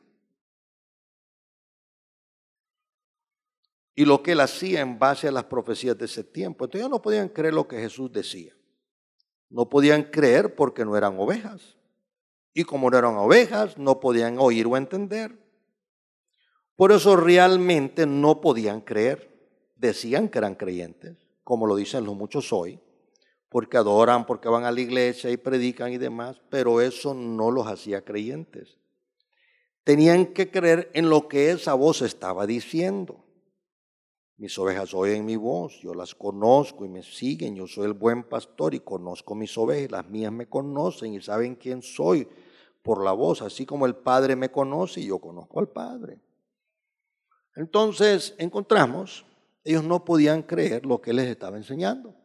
y lo que él hacía en base a las profecías de ese tiempo. Entonces ellos no podían creer lo que Jesús decía. No podían creer porque no eran ovejas. Y como no eran ovejas, no podían oír o entender. Por eso realmente no podían creer. Decían que eran creyentes, como lo dicen los muchos hoy, porque adoran, porque van a la iglesia y predican y demás, pero eso no los hacía creyentes. Tenían que creer en lo que esa voz estaba diciendo. Mis ovejas oyen mi voz, yo las conozco y me siguen, yo soy el buen pastor y conozco mis ovejas, las mías me conocen y saben quién soy por la voz, así como el Padre me conoce y yo conozco al Padre. Entonces encontramos, ellos no podían creer lo que él les estaba enseñando.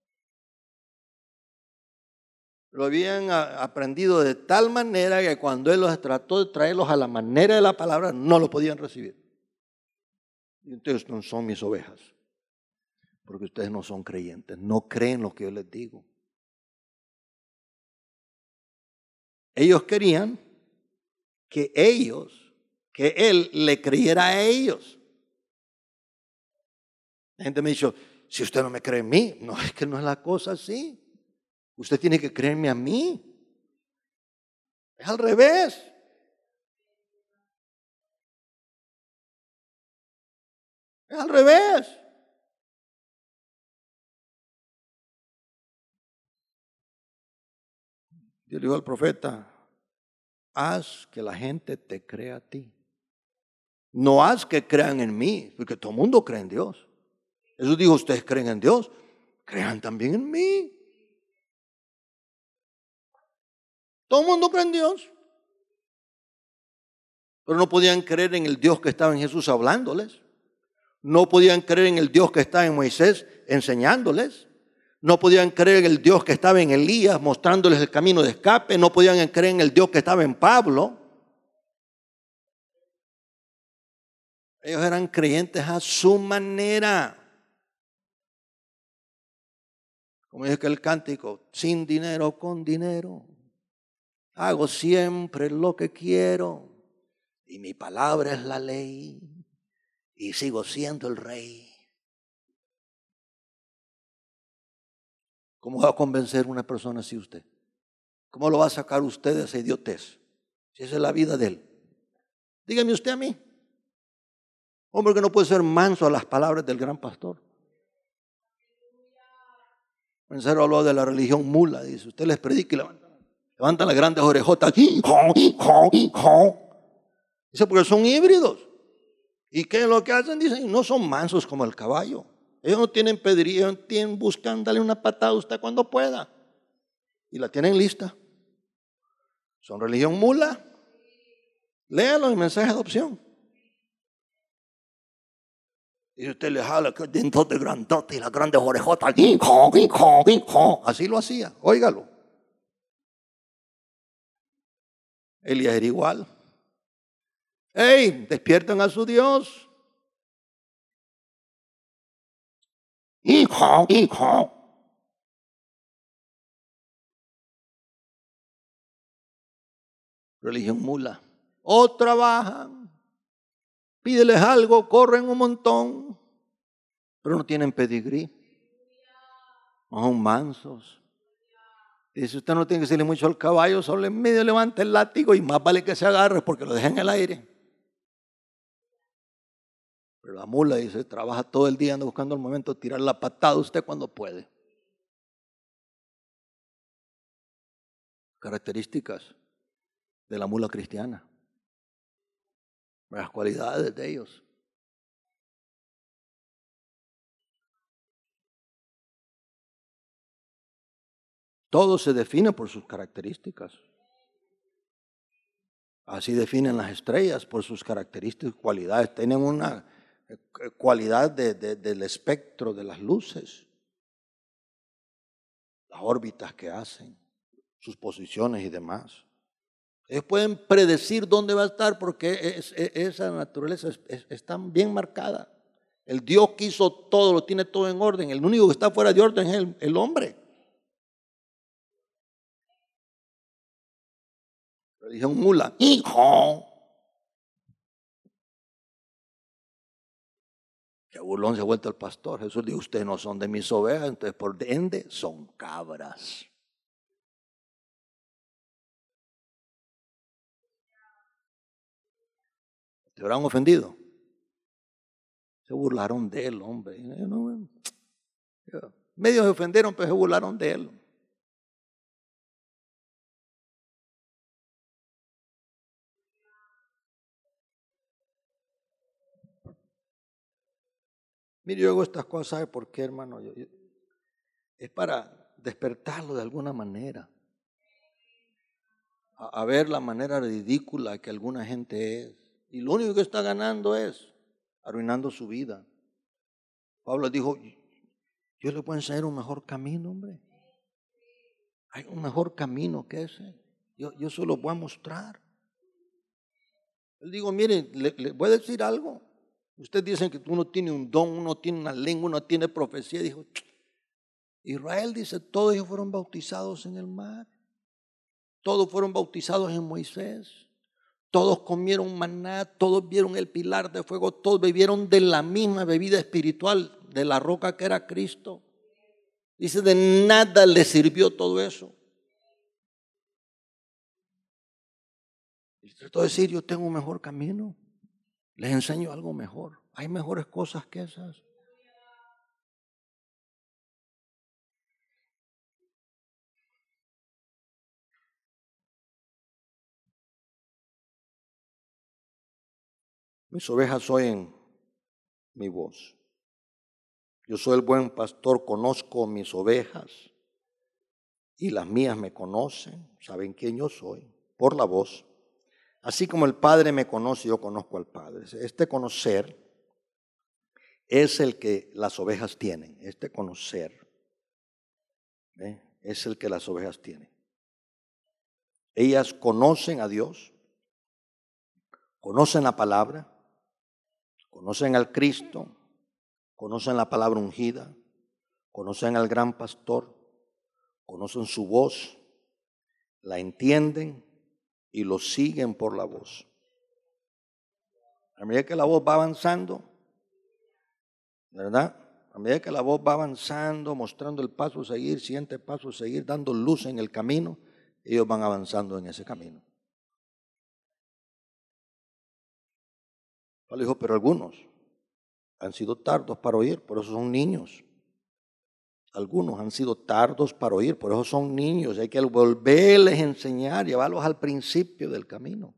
Lo habían aprendido de tal manera que cuando él los trató de traerlos a la manera de la palabra, no lo podían recibir. Y entonces no son mis ovejas, porque ustedes no son creyentes, no creen lo que yo les digo. Ellos querían que él le creyera a ellos. La gente me ha dicho, si usted no me cree en mí, no, es que no es la cosa así. Usted tiene que creerme a mí. Es al revés. Es al revés. Dios le dijo al profeta, haz que la gente te crea a ti. No haz que crean en mí, porque todo el mundo cree en Dios. Eso dijo, ustedes creen en Dios, crean también en mí. Todo el mundo cree en Dios. Pero no podían creer en el Dios que estaba en Jesús hablándoles. No podían creer en el Dios que estaba en Moisés enseñándoles. No podían creer en el Dios que estaba en Elías mostrándoles el camino de escape. No podían creer en el Dios que estaba en Pablo. Ellos eran creyentes a su manera. Como dice el cántico, sin dinero, con dinero. Hago siempre lo que quiero. Y mi palabra es la ley. Y sigo siendo el rey. ¿Cómo va a convencer a una persona así usted? ¿Cómo lo va a sacar usted de esa idiotez? Si esa es la vida de él. Dígame usted a mí. Hombre que no puede ser manso a las palabras del gran pastor. En serio habló de la religión mula, dice, usted les predica y levantan las grandes orejotas. Dice, porque son híbridos. ¿Y qué es lo que hacen? Dicen, no son mansos como el caballo. Ellos no tienen pedría, buscan darle una patada a usted cuando pueda. Y la tienen lista. Son religión mula. Léalo en mensaje de adopción. Y usted le jala que dientote grandote y las grandes orejotas. Así lo hacía, óigalo. Elías era igual. ¡Ey! Despierten a su Dios. Religión mula. O trabajan, pídeles algo, corren un montón, pero no tienen pedigrí. No son mansos. Dice, usted no tiene que decirle mucho al caballo, solo en medio levanta el látigo y más vale que se agarre porque lo deja en el aire. Pero la mula dice, trabaja todo el día, anda buscando el momento de tirar la patada a usted cuando puede. Características de la mula cristiana. Las cualidades de ellos. Todo se define por sus características. Así definen las estrellas por sus características y cualidades. Tienen una cualidad del espectro de las luces, las órbitas que hacen, sus posiciones y demás. Ellos pueden predecir dónde va a estar porque esa naturaleza está bien marcada. El Dios que hizo todo, lo tiene todo en orden. El único que está fuera de orden es el hombre. Religión mula. ¡Hijo! Qué burlón se ha vuelto el pastor. Jesús dijo, ustedes no son de mis ovejas, entonces por ende son cabras. ¿Te habrán ofendido? Se burlaron de él, hombre. Medios se ofendieron, pero se burlaron de él. Mire, yo hago estas cosas, ¿sabe por qué, hermano? Es para despertarlo de alguna manera. A ver la manera ridícula que alguna gente es. Y lo único que está ganando es arruinando su vida. Pablo dijo, yo le puedo enseñar un mejor camino, hombre. Hay un mejor camino que ese. Yo se lo voy a mostrar. Él digo, mire, le voy a decir algo. Ustedes dicen que uno tiene un don, uno tiene una lengua, uno tiene profecía. Dijo, Israel dice, todos ellos fueron bautizados en el mar. Todos fueron bautizados en Moisés. Todos comieron maná, todos vieron el pilar de fuego, todos bebieron de la misma bebida espiritual, de la roca que era Cristo. Dice, de nada les sirvió todo eso. Y trató de decir, yo tengo un mejor camino. Les enseño algo mejor. Hay mejores cosas que esas. Mis ovejas oyen mi voz. Yo soy el buen pastor, conozco mis ovejas y las mías me conocen, saben quién yo soy, por la voz. Así como el Padre me conoce, yo conozco al Padre. Este conocer es el que las ovejas tienen. Este conocer es el que las ovejas tienen. Ellas conocen a Dios, conocen la palabra, conocen al Cristo, conocen la palabra ungida, conocen al gran pastor, conocen su voz, la entienden y lo siguen por la voz. A medida que la voz va avanzando, ¿verdad? A medida que la voz va avanzando, mostrando el paso a seguir, siguiente paso a seguir, dando luz en el camino, ellos van avanzando en ese camino. Pablo dijo, pero algunos Han sido tardos para oír, por eso son niños. Algunos han sido tardos para oír, por eso son niños. Hay que volverles a enseñar, llevarlos al principio del camino.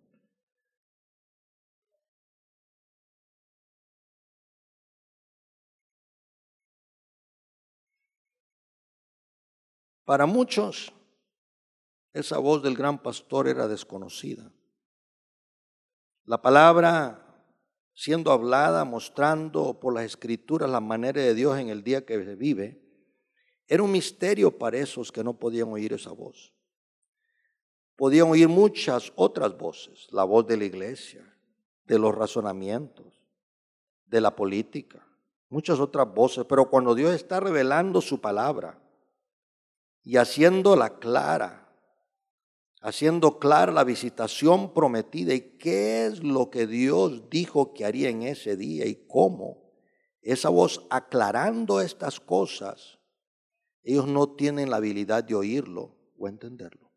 Para muchos, esa voz del gran pastor era desconocida. La palabra siendo hablada, mostrando por las escrituras la manera de Dios en el día que se vive, era un misterio para esos que no podían oír esa voz. Podían oír muchas otras voces, la voz de la iglesia, de los razonamientos, de la política, muchas otras voces, pero cuando Dios está revelando su palabra y haciéndola clara, haciendo clara la visitación prometida y qué es lo que Dios dijo que haría en ese día y cómo, esa voz aclarando estas cosas, ellos no tienen la habilidad de oírlo o entenderlo.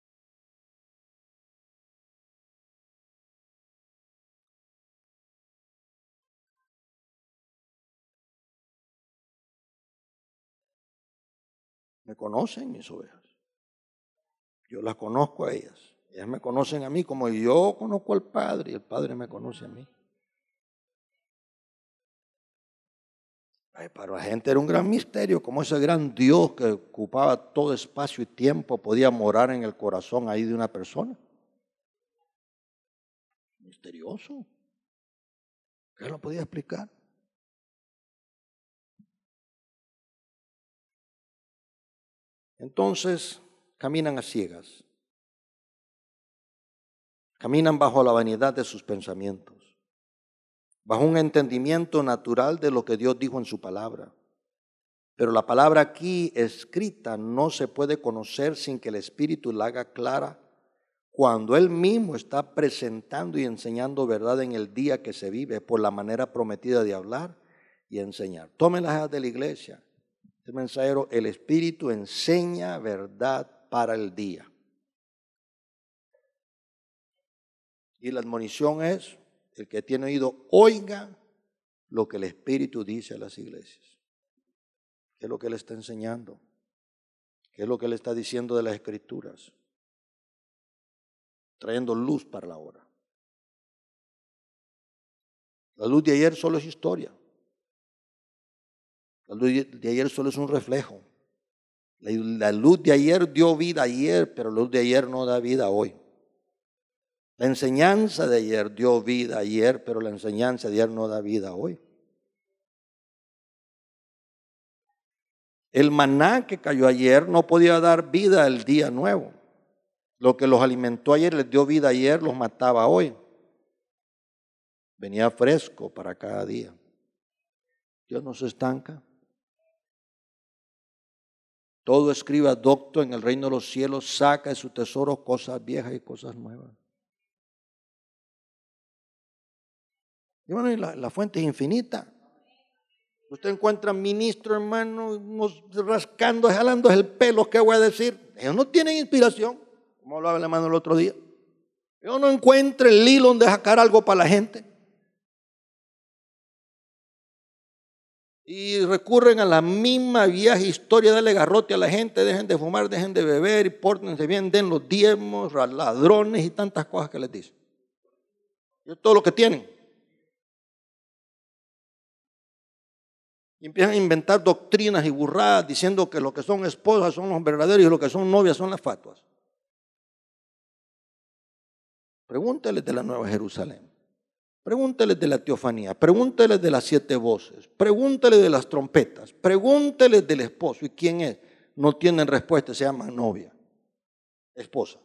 Me conocen mis ovejas. Yo las conozco a ellas. Ellas me conocen a mí como yo conozco al Padre y el Padre me conoce a mí. Para la gente era un gran misterio, como ese gran Dios que ocupaba todo espacio y tiempo podía morar en el corazón ahí de una persona. Misterioso. ¿Qué lo podía explicar? Entonces caminan a ciegas. Caminan bajo la vanidad de sus pensamientos, bajo un entendimiento natural de lo que Dios dijo en su palabra. Pero la palabra aquí escrita no se puede conocer sin que el Espíritu la haga clara cuando Él mismo está presentando y enseñando verdad en el día que se vive por la manera prometida de hablar y enseñar. Tomen las de la iglesia. Este mensajero, el Espíritu enseña verdad para el día. Y la admonición es, el que tiene oído, oiga lo que el Espíritu dice a las iglesias. ¿Qué es lo que Él está enseñando? ¿Qué es lo que Él está diciendo de las Escrituras? Trayendo luz para la hora. La luz de ayer solo es historia. La luz de ayer solo es un reflejo. La luz de ayer dio vida ayer, pero la luz de ayer no da vida hoy. La enseñanza de ayer dio vida ayer, pero la enseñanza de ayer no da vida hoy. El maná que cayó ayer no podía dar vida al día nuevo. Lo que los alimentó ayer, les dio vida ayer, los mataba hoy. Venía fresco para cada día. Dios no se estanca. Todo escriba docto en el reino de los cielos saca de su tesoro cosas viejas y cosas nuevas. Y bueno, y la fuente es infinita. Usted encuentra ministros, hermano, rascando, jalando el pelo, ¿qué voy a decir? Ellos no tienen inspiración, como hablaba el hermano el otro día. Ellos no encuentran el hilo donde sacar algo para la gente. Y recurren a la misma vieja historia, darle garrote a la gente, dejen de fumar, dejen de beber, y pórtense bien, den los diezmos, ladrones y tantas cosas que les dicen. Es todo lo que tienen. Y empiezan a inventar doctrinas y burradas diciendo que lo que son esposas son los verdaderos y lo que son novias son las fatuas. Pregúnteles de la Nueva Jerusalén. Pregúnteles de la teofanía. Pregúnteles de las 7 voces. Pregúnteles de las trompetas. Pregúnteles del esposo. ¿Y quién es? No tienen respuesta, se llama novia. Esposa.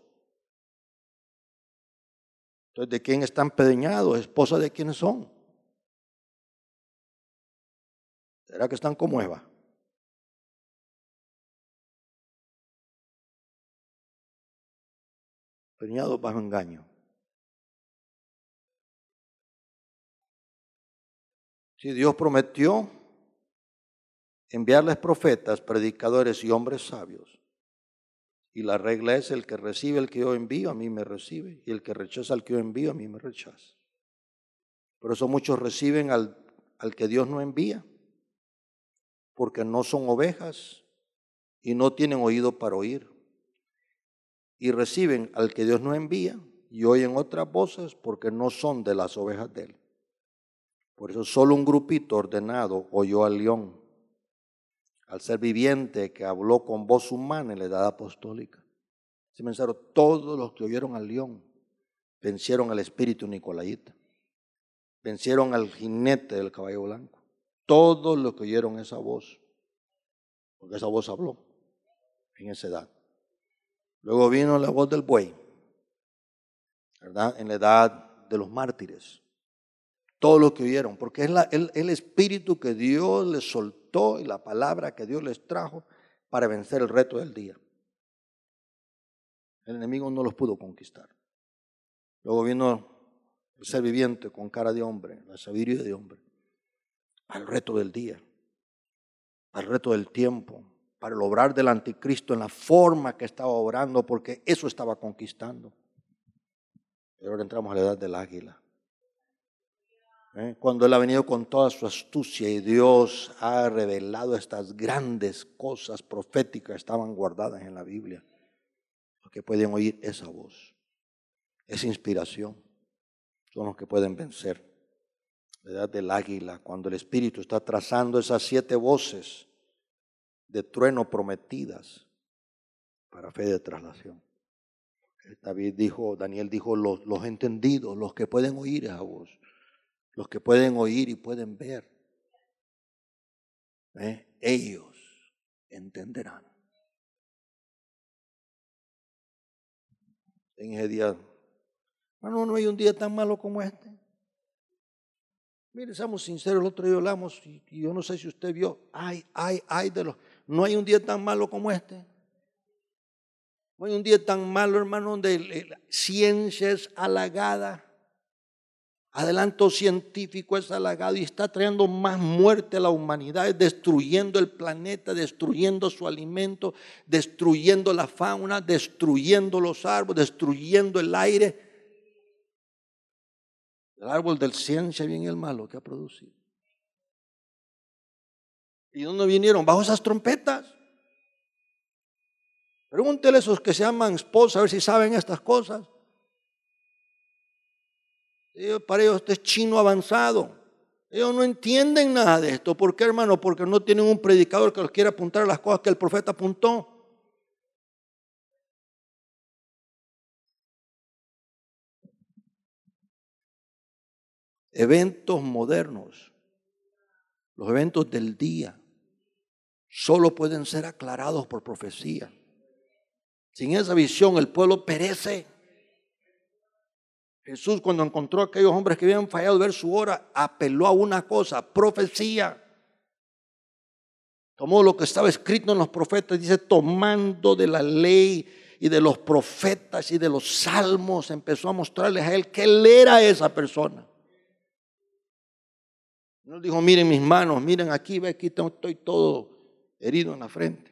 Entonces, ¿de quién están empeñados? ¿Esposa de quiénes son? ¿Será que están como Eva? Empeñados bajo engaño. Si Dios prometió enviarles profetas, predicadores y hombres sabios, y la regla es el que recibe el que yo envío, a mí me recibe, y el que rechaza al que yo envío, a mí me rechaza. Por eso muchos reciben al al que Dios no envía, porque no son ovejas y no tienen oído para oír. Y reciben al que Dios no envía y oyen otras voces porque no son de las ovejas de él. Por eso solo un grupito ordenado oyó al león, al ser viviente que habló con voz humana en la edad apostólica. Se pensaron, todos los que oyeron al león vencieron al espíritu nicolaíta, vencieron al jinete del caballo blanco. Todos los que oyeron esa voz, porque esa voz habló en esa edad. Luego vino la voz del buey, ¿verdad? En la edad de los mártires. Todos los que oyeron, porque es el espíritu que Dios les soltó y la palabra que Dios les trajo para vencer el reto del día. El enemigo no los pudo conquistar. Luego vino el ser viviente con cara de hombre, la sabiduría de hombre, para el reto del día, para el reto del tiempo, para el obrar del anticristo en la forma que estaba obrando, porque eso estaba conquistando. Pero ahora entramos a la edad del águila. Cuando Él ha venido con toda su astucia y Dios ha revelado estas grandes cosas proféticas que estaban guardadas en la Biblia, los que pueden oír esa voz, esa inspiración, son los que pueden vencer. La edad del águila, cuando el Espíritu está trazando esas 7 voces de trueno prometidas para fe de traslación. Daniel dijo, los entendidos, los que pueden oír esa voz, los que pueden oír y pueden ver, ellos entenderán. En ese día, no hay un día tan malo como este. Mire, seamos sinceros, el otro día hablamos y yo no sé si usted vio, no hay un día tan malo como este. No hay un día tan malo, hermano, donde la ciencia es halagada, adelanto científico es halagado y está trayendo más muerte a la humanidad, destruyendo el planeta, destruyendo su alimento, destruyendo la fauna, destruyendo los árboles, destruyendo el aire. El árbol del ciencia, bien y el malo que ha producido. ¿Y dónde vinieron? Bajo esas trompetas. Pregúntele a esos que se llaman esposos a ver si saben estas cosas. Para ellos esto es chino avanzado. Ellos no entienden nada de esto. ¿Por qué, hermano? Porque no tienen un predicador que los quiera apuntar a las cosas que el profeta apuntó. Eventos modernos, los eventos del día, solo pueden ser aclarados por profecía. Sin esa visión el pueblo perece. Jesús, cuando encontró a aquellos hombres que habían fallado de ver su hora, apeló a una cosa, profecía. Tomó lo que estaba escrito en los profetas, dice, tomando de la ley y de los profetas y de los salmos, empezó a mostrarles a él que él era esa persona. No dijo, miren mis manos, miren aquí, ve, aquí estoy todo herido en la frente.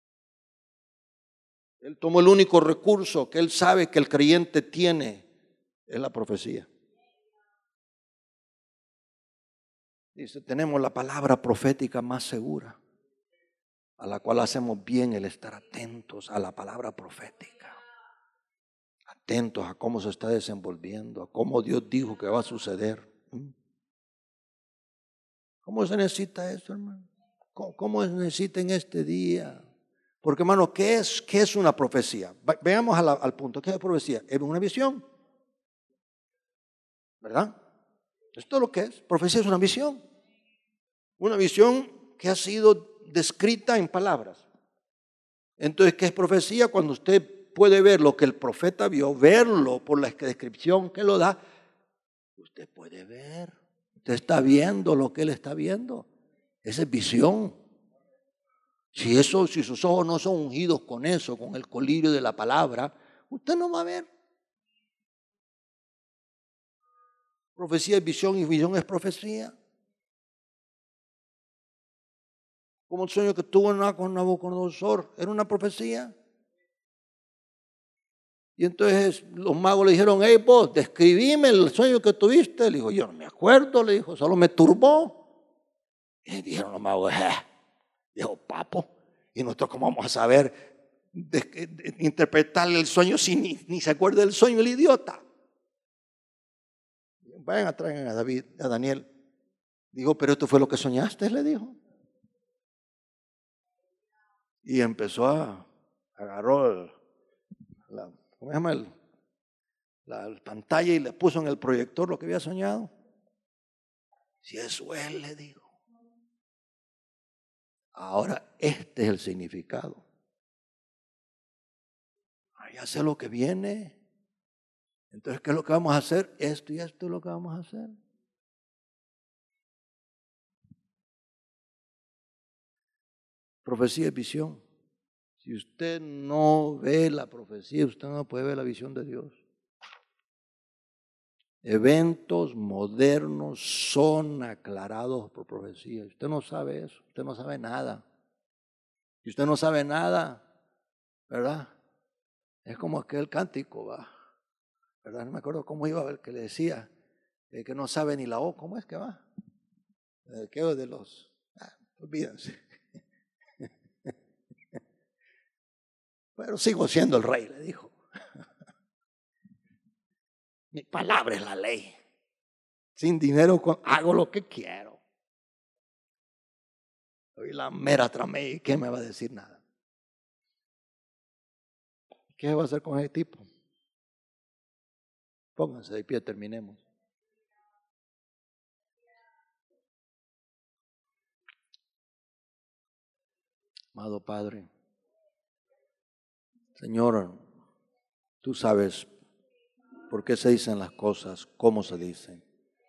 Él tomó el único recurso que él sabe que el creyente tiene, es la profecía. Dice, tenemos la palabra profética más segura, a la cual hacemos bien el estar atentos a la palabra profética. Atentos a cómo se está desenvolviendo, a cómo Dios dijo que va a suceder. ¿Cómo se necesita eso, hermano? ¿Cómo se necesita en este día? Porque, hermano, ¿qué es una profecía? Veamos al punto. ¿Qué es profecía? Es una visión, ¿verdad? Esto es lo que es. Profecía es una visión. Una visión que ha sido descrita en palabras. Entonces, ¿qué es profecía? Cuando usted puede ver lo que el profeta vio, verlo por la descripción que lo da, usted puede ver. Usted está viendo lo que él está viendo. Esa es visión. Si sus ojos no son ungidos con eso, con el colirio de la palabra, usted no va a ver. Profecía es visión y visión es profecía. Como el sueño que tuvo con Nabucodonosor, era una profecía. Y entonces los magos le dijeron, hey vos, describime el sueño que tuviste. Le dijo, yo no me acuerdo, le dijo, solo me turbó. Y dijeron los magos, dijo Papo. ¿Y nosotros cómo vamos a saber interpretarle el sueño si ni se acuerda del sueño el idiota? Vayan a traer a Daniel. Dijo, pero esto fue lo que soñaste, le dijo. Y empezó agarró ¿cómo se llama? La pantalla y le puso en el proyector lo que había soñado. Si eso es, le dijo. Ahora este es el significado. Ya sé lo que viene. Entonces, ¿qué es lo que vamos a hacer? Esto y esto es lo que vamos a hacer. Profecía y visión. Si usted no ve la profecía, usted no puede ver la visión de Dios. Eventos modernos son aclarados por profecía. Usted no sabe eso, usted no sabe nada. Si usted no sabe nada, ¿verdad? Es como aquel cántico, ¿va? ¿Verdad? No me acuerdo cómo iba, el que le decía, el que no sabe ni la O, ¿cómo es que va? ¿Qué de los? Olvídense. Pero sigo siendo el rey, le dijo. Mi palabra es la ley. Sin dinero hago lo que quiero. Soy la mera tramé. ¿Qué me va a decir nada? ¿Qué va a hacer con ese tipo? Pónganse de pie, terminemos. Amado Padre, Señor, tú sabes por qué se dicen las cosas, cómo se dicen.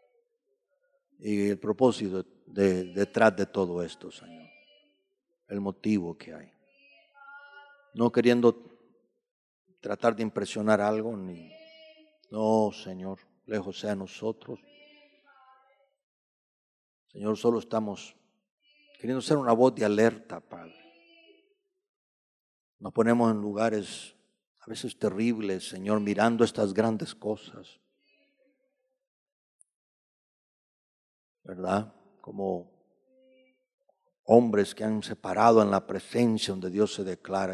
Y el propósito detrás de todo esto, Señor. El motivo que hay. No queriendo tratar de impresionar algo, no, Señor, lejos sea nosotros. Señor, solo estamos queriendo ser una voz de alerta, Padre. Nos ponemos en lugares a veces terribles, Señor, mirando estas grandes cosas. ¿Verdad? Como hombres que han separado en la presencia donde Dios se declara.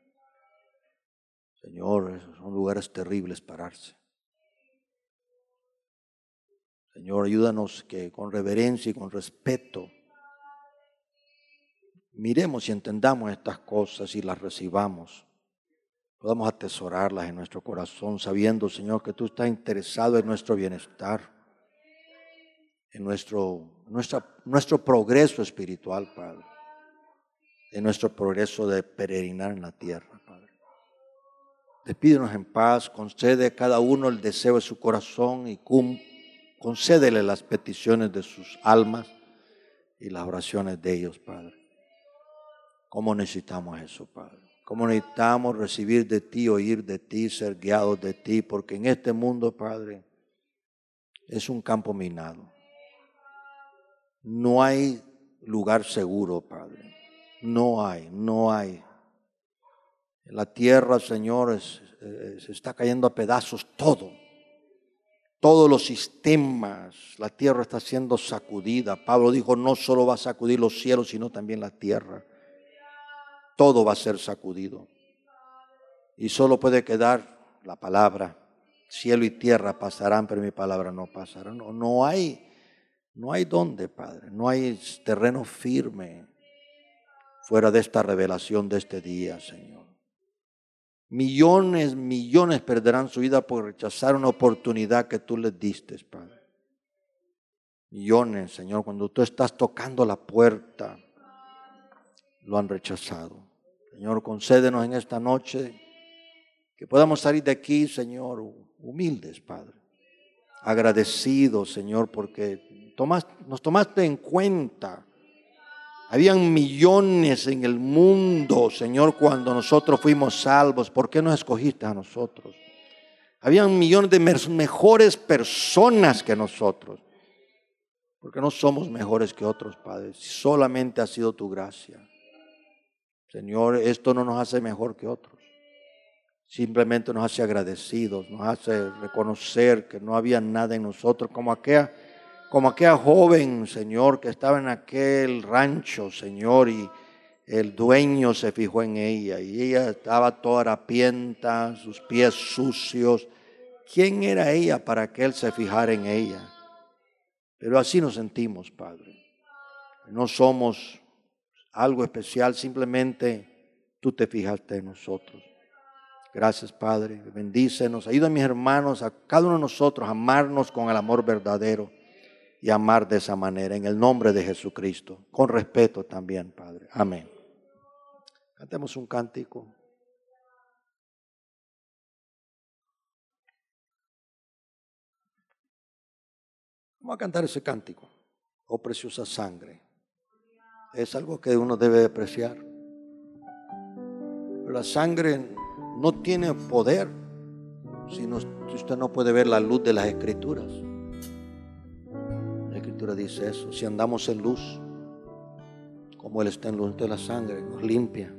Señor, esos son lugares terribles pararse. Señor, ayúdanos que con reverencia y con respeto miremos y entendamos estas cosas y las recibamos. Podamos atesorarlas en nuestro corazón, sabiendo, Señor, que tú estás interesado en nuestro bienestar, en nuestro progreso espiritual, Padre, en nuestro progreso de peregrinar en la tierra, Padre. Despídenos en paz, concede a cada uno el deseo de su corazón y concédele las peticiones de sus almas y las oraciones de ellos, Padre. ¿Cómo necesitamos eso, Padre? ¿Cómo necesitamos recibir de ti, oír de ti, ser guiados de ti? Porque en este mundo, Padre, es un campo minado. No hay lugar seguro, Padre. No hay. En la tierra, Señor, se está cayendo a pedazos todo. Todos los sistemas, la tierra está siendo sacudida. Pablo dijo, no solo va a sacudir los cielos, sino también la tierra. Todo va a ser sacudido. Y solo puede quedar la palabra. Cielo y tierra pasarán, pero mi palabra no pasará. No hay dónde, Padre. No hay terreno firme fuera de esta revelación de este día, Señor. Millones perderán su vida por rechazar una oportunidad que tú les diste, Padre. Millones, Señor, cuando tú estás tocando la puerta, lo han rechazado. Señor, concédenos en esta noche que podamos salir de aquí, Señor, humildes, Padre. Agradecidos, Señor, porque nos tomaste en cuenta. Habían millones en el mundo, Señor, cuando nosotros fuimos salvos. ¿Por qué nos escogiste a nosotros? Habían millones de mejores personas que nosotros. Porque no somos mejores que otros, Padre. Solamente ha sido tu gracia. Señor, esto no nos hace mejor que otros. Simplemente nos hace agradecidos, nos hace reconocer que no había nada en nosotros, como como aquella joven, Señor, que estaba en aquel rancho, Señor, y el dueño se fijó en ella y ella estaba toda harapienta, sus pies sucios. ¿Quién era ella para que él se fijara en ella? Pero así nos sentimos, Padre. No somos algo especial, simplemente tú te fijaste en nosotros. Gracias, Padre. Bendícenos. Ayuda a mis hermanos, a cada uno de nosotros a amarnos con el amor verdadero y amar de esa manera, en el nombre de Jesucristo. Con respeto también, Padre. Amén. Cantemos un cántico. Vamos a cantar ese cántico. Oh, preciosa sangre. Es algo que uno debe apreciar. Pero la sangre no tiene poder si usted no puede ver la luz de las Escrituras. La Escritura dice eso. Si andamos en luz, como Él está en luz, de la sangre nos limpia.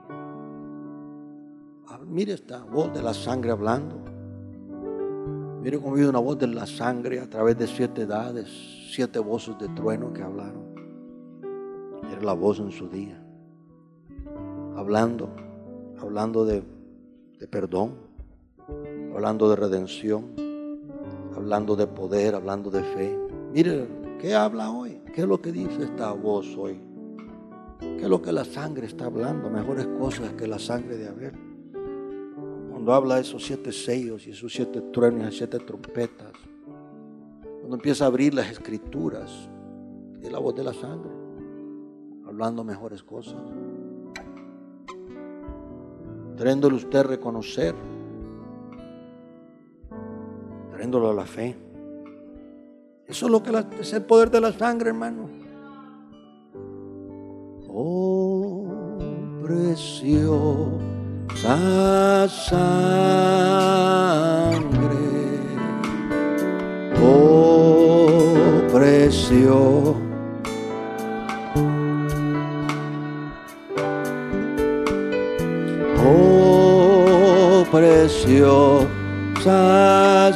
Mire esta voz de la sangre hablando. Mire cómo viene una voz de la sangre a través de 7 edades, 7 voces de trueno que hablaron. Era la voz en su día, hablando de perdón, hablando de redención, hablando de poder, hablando de fe. Mire, ¿qué habla hoy? ¿Qué es lo que dice esta voz hoy? ¿Qué es lo que la sangre está hablando? Mejores cosas que la sangre de Abel. Cuando habla de esos 7 sellos y esos 7 truenos y esas 7 trompetas, cuando empieza a abrir las Escrituras, es la voz de la sangre, hablando mejores cosas, trayéndole usted a reconocer, trayéndolo a la fe. Eso es lo que es el poder de la sangre, hermano. Oh, preciosa sangre, oh, preciosa. Oh, preciosa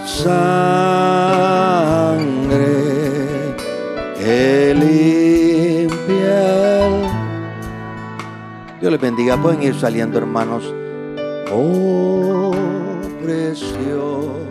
sangre que limpia. Dios les bendiga. Pueden ir saliendo, hermanos. Oh, preciosa.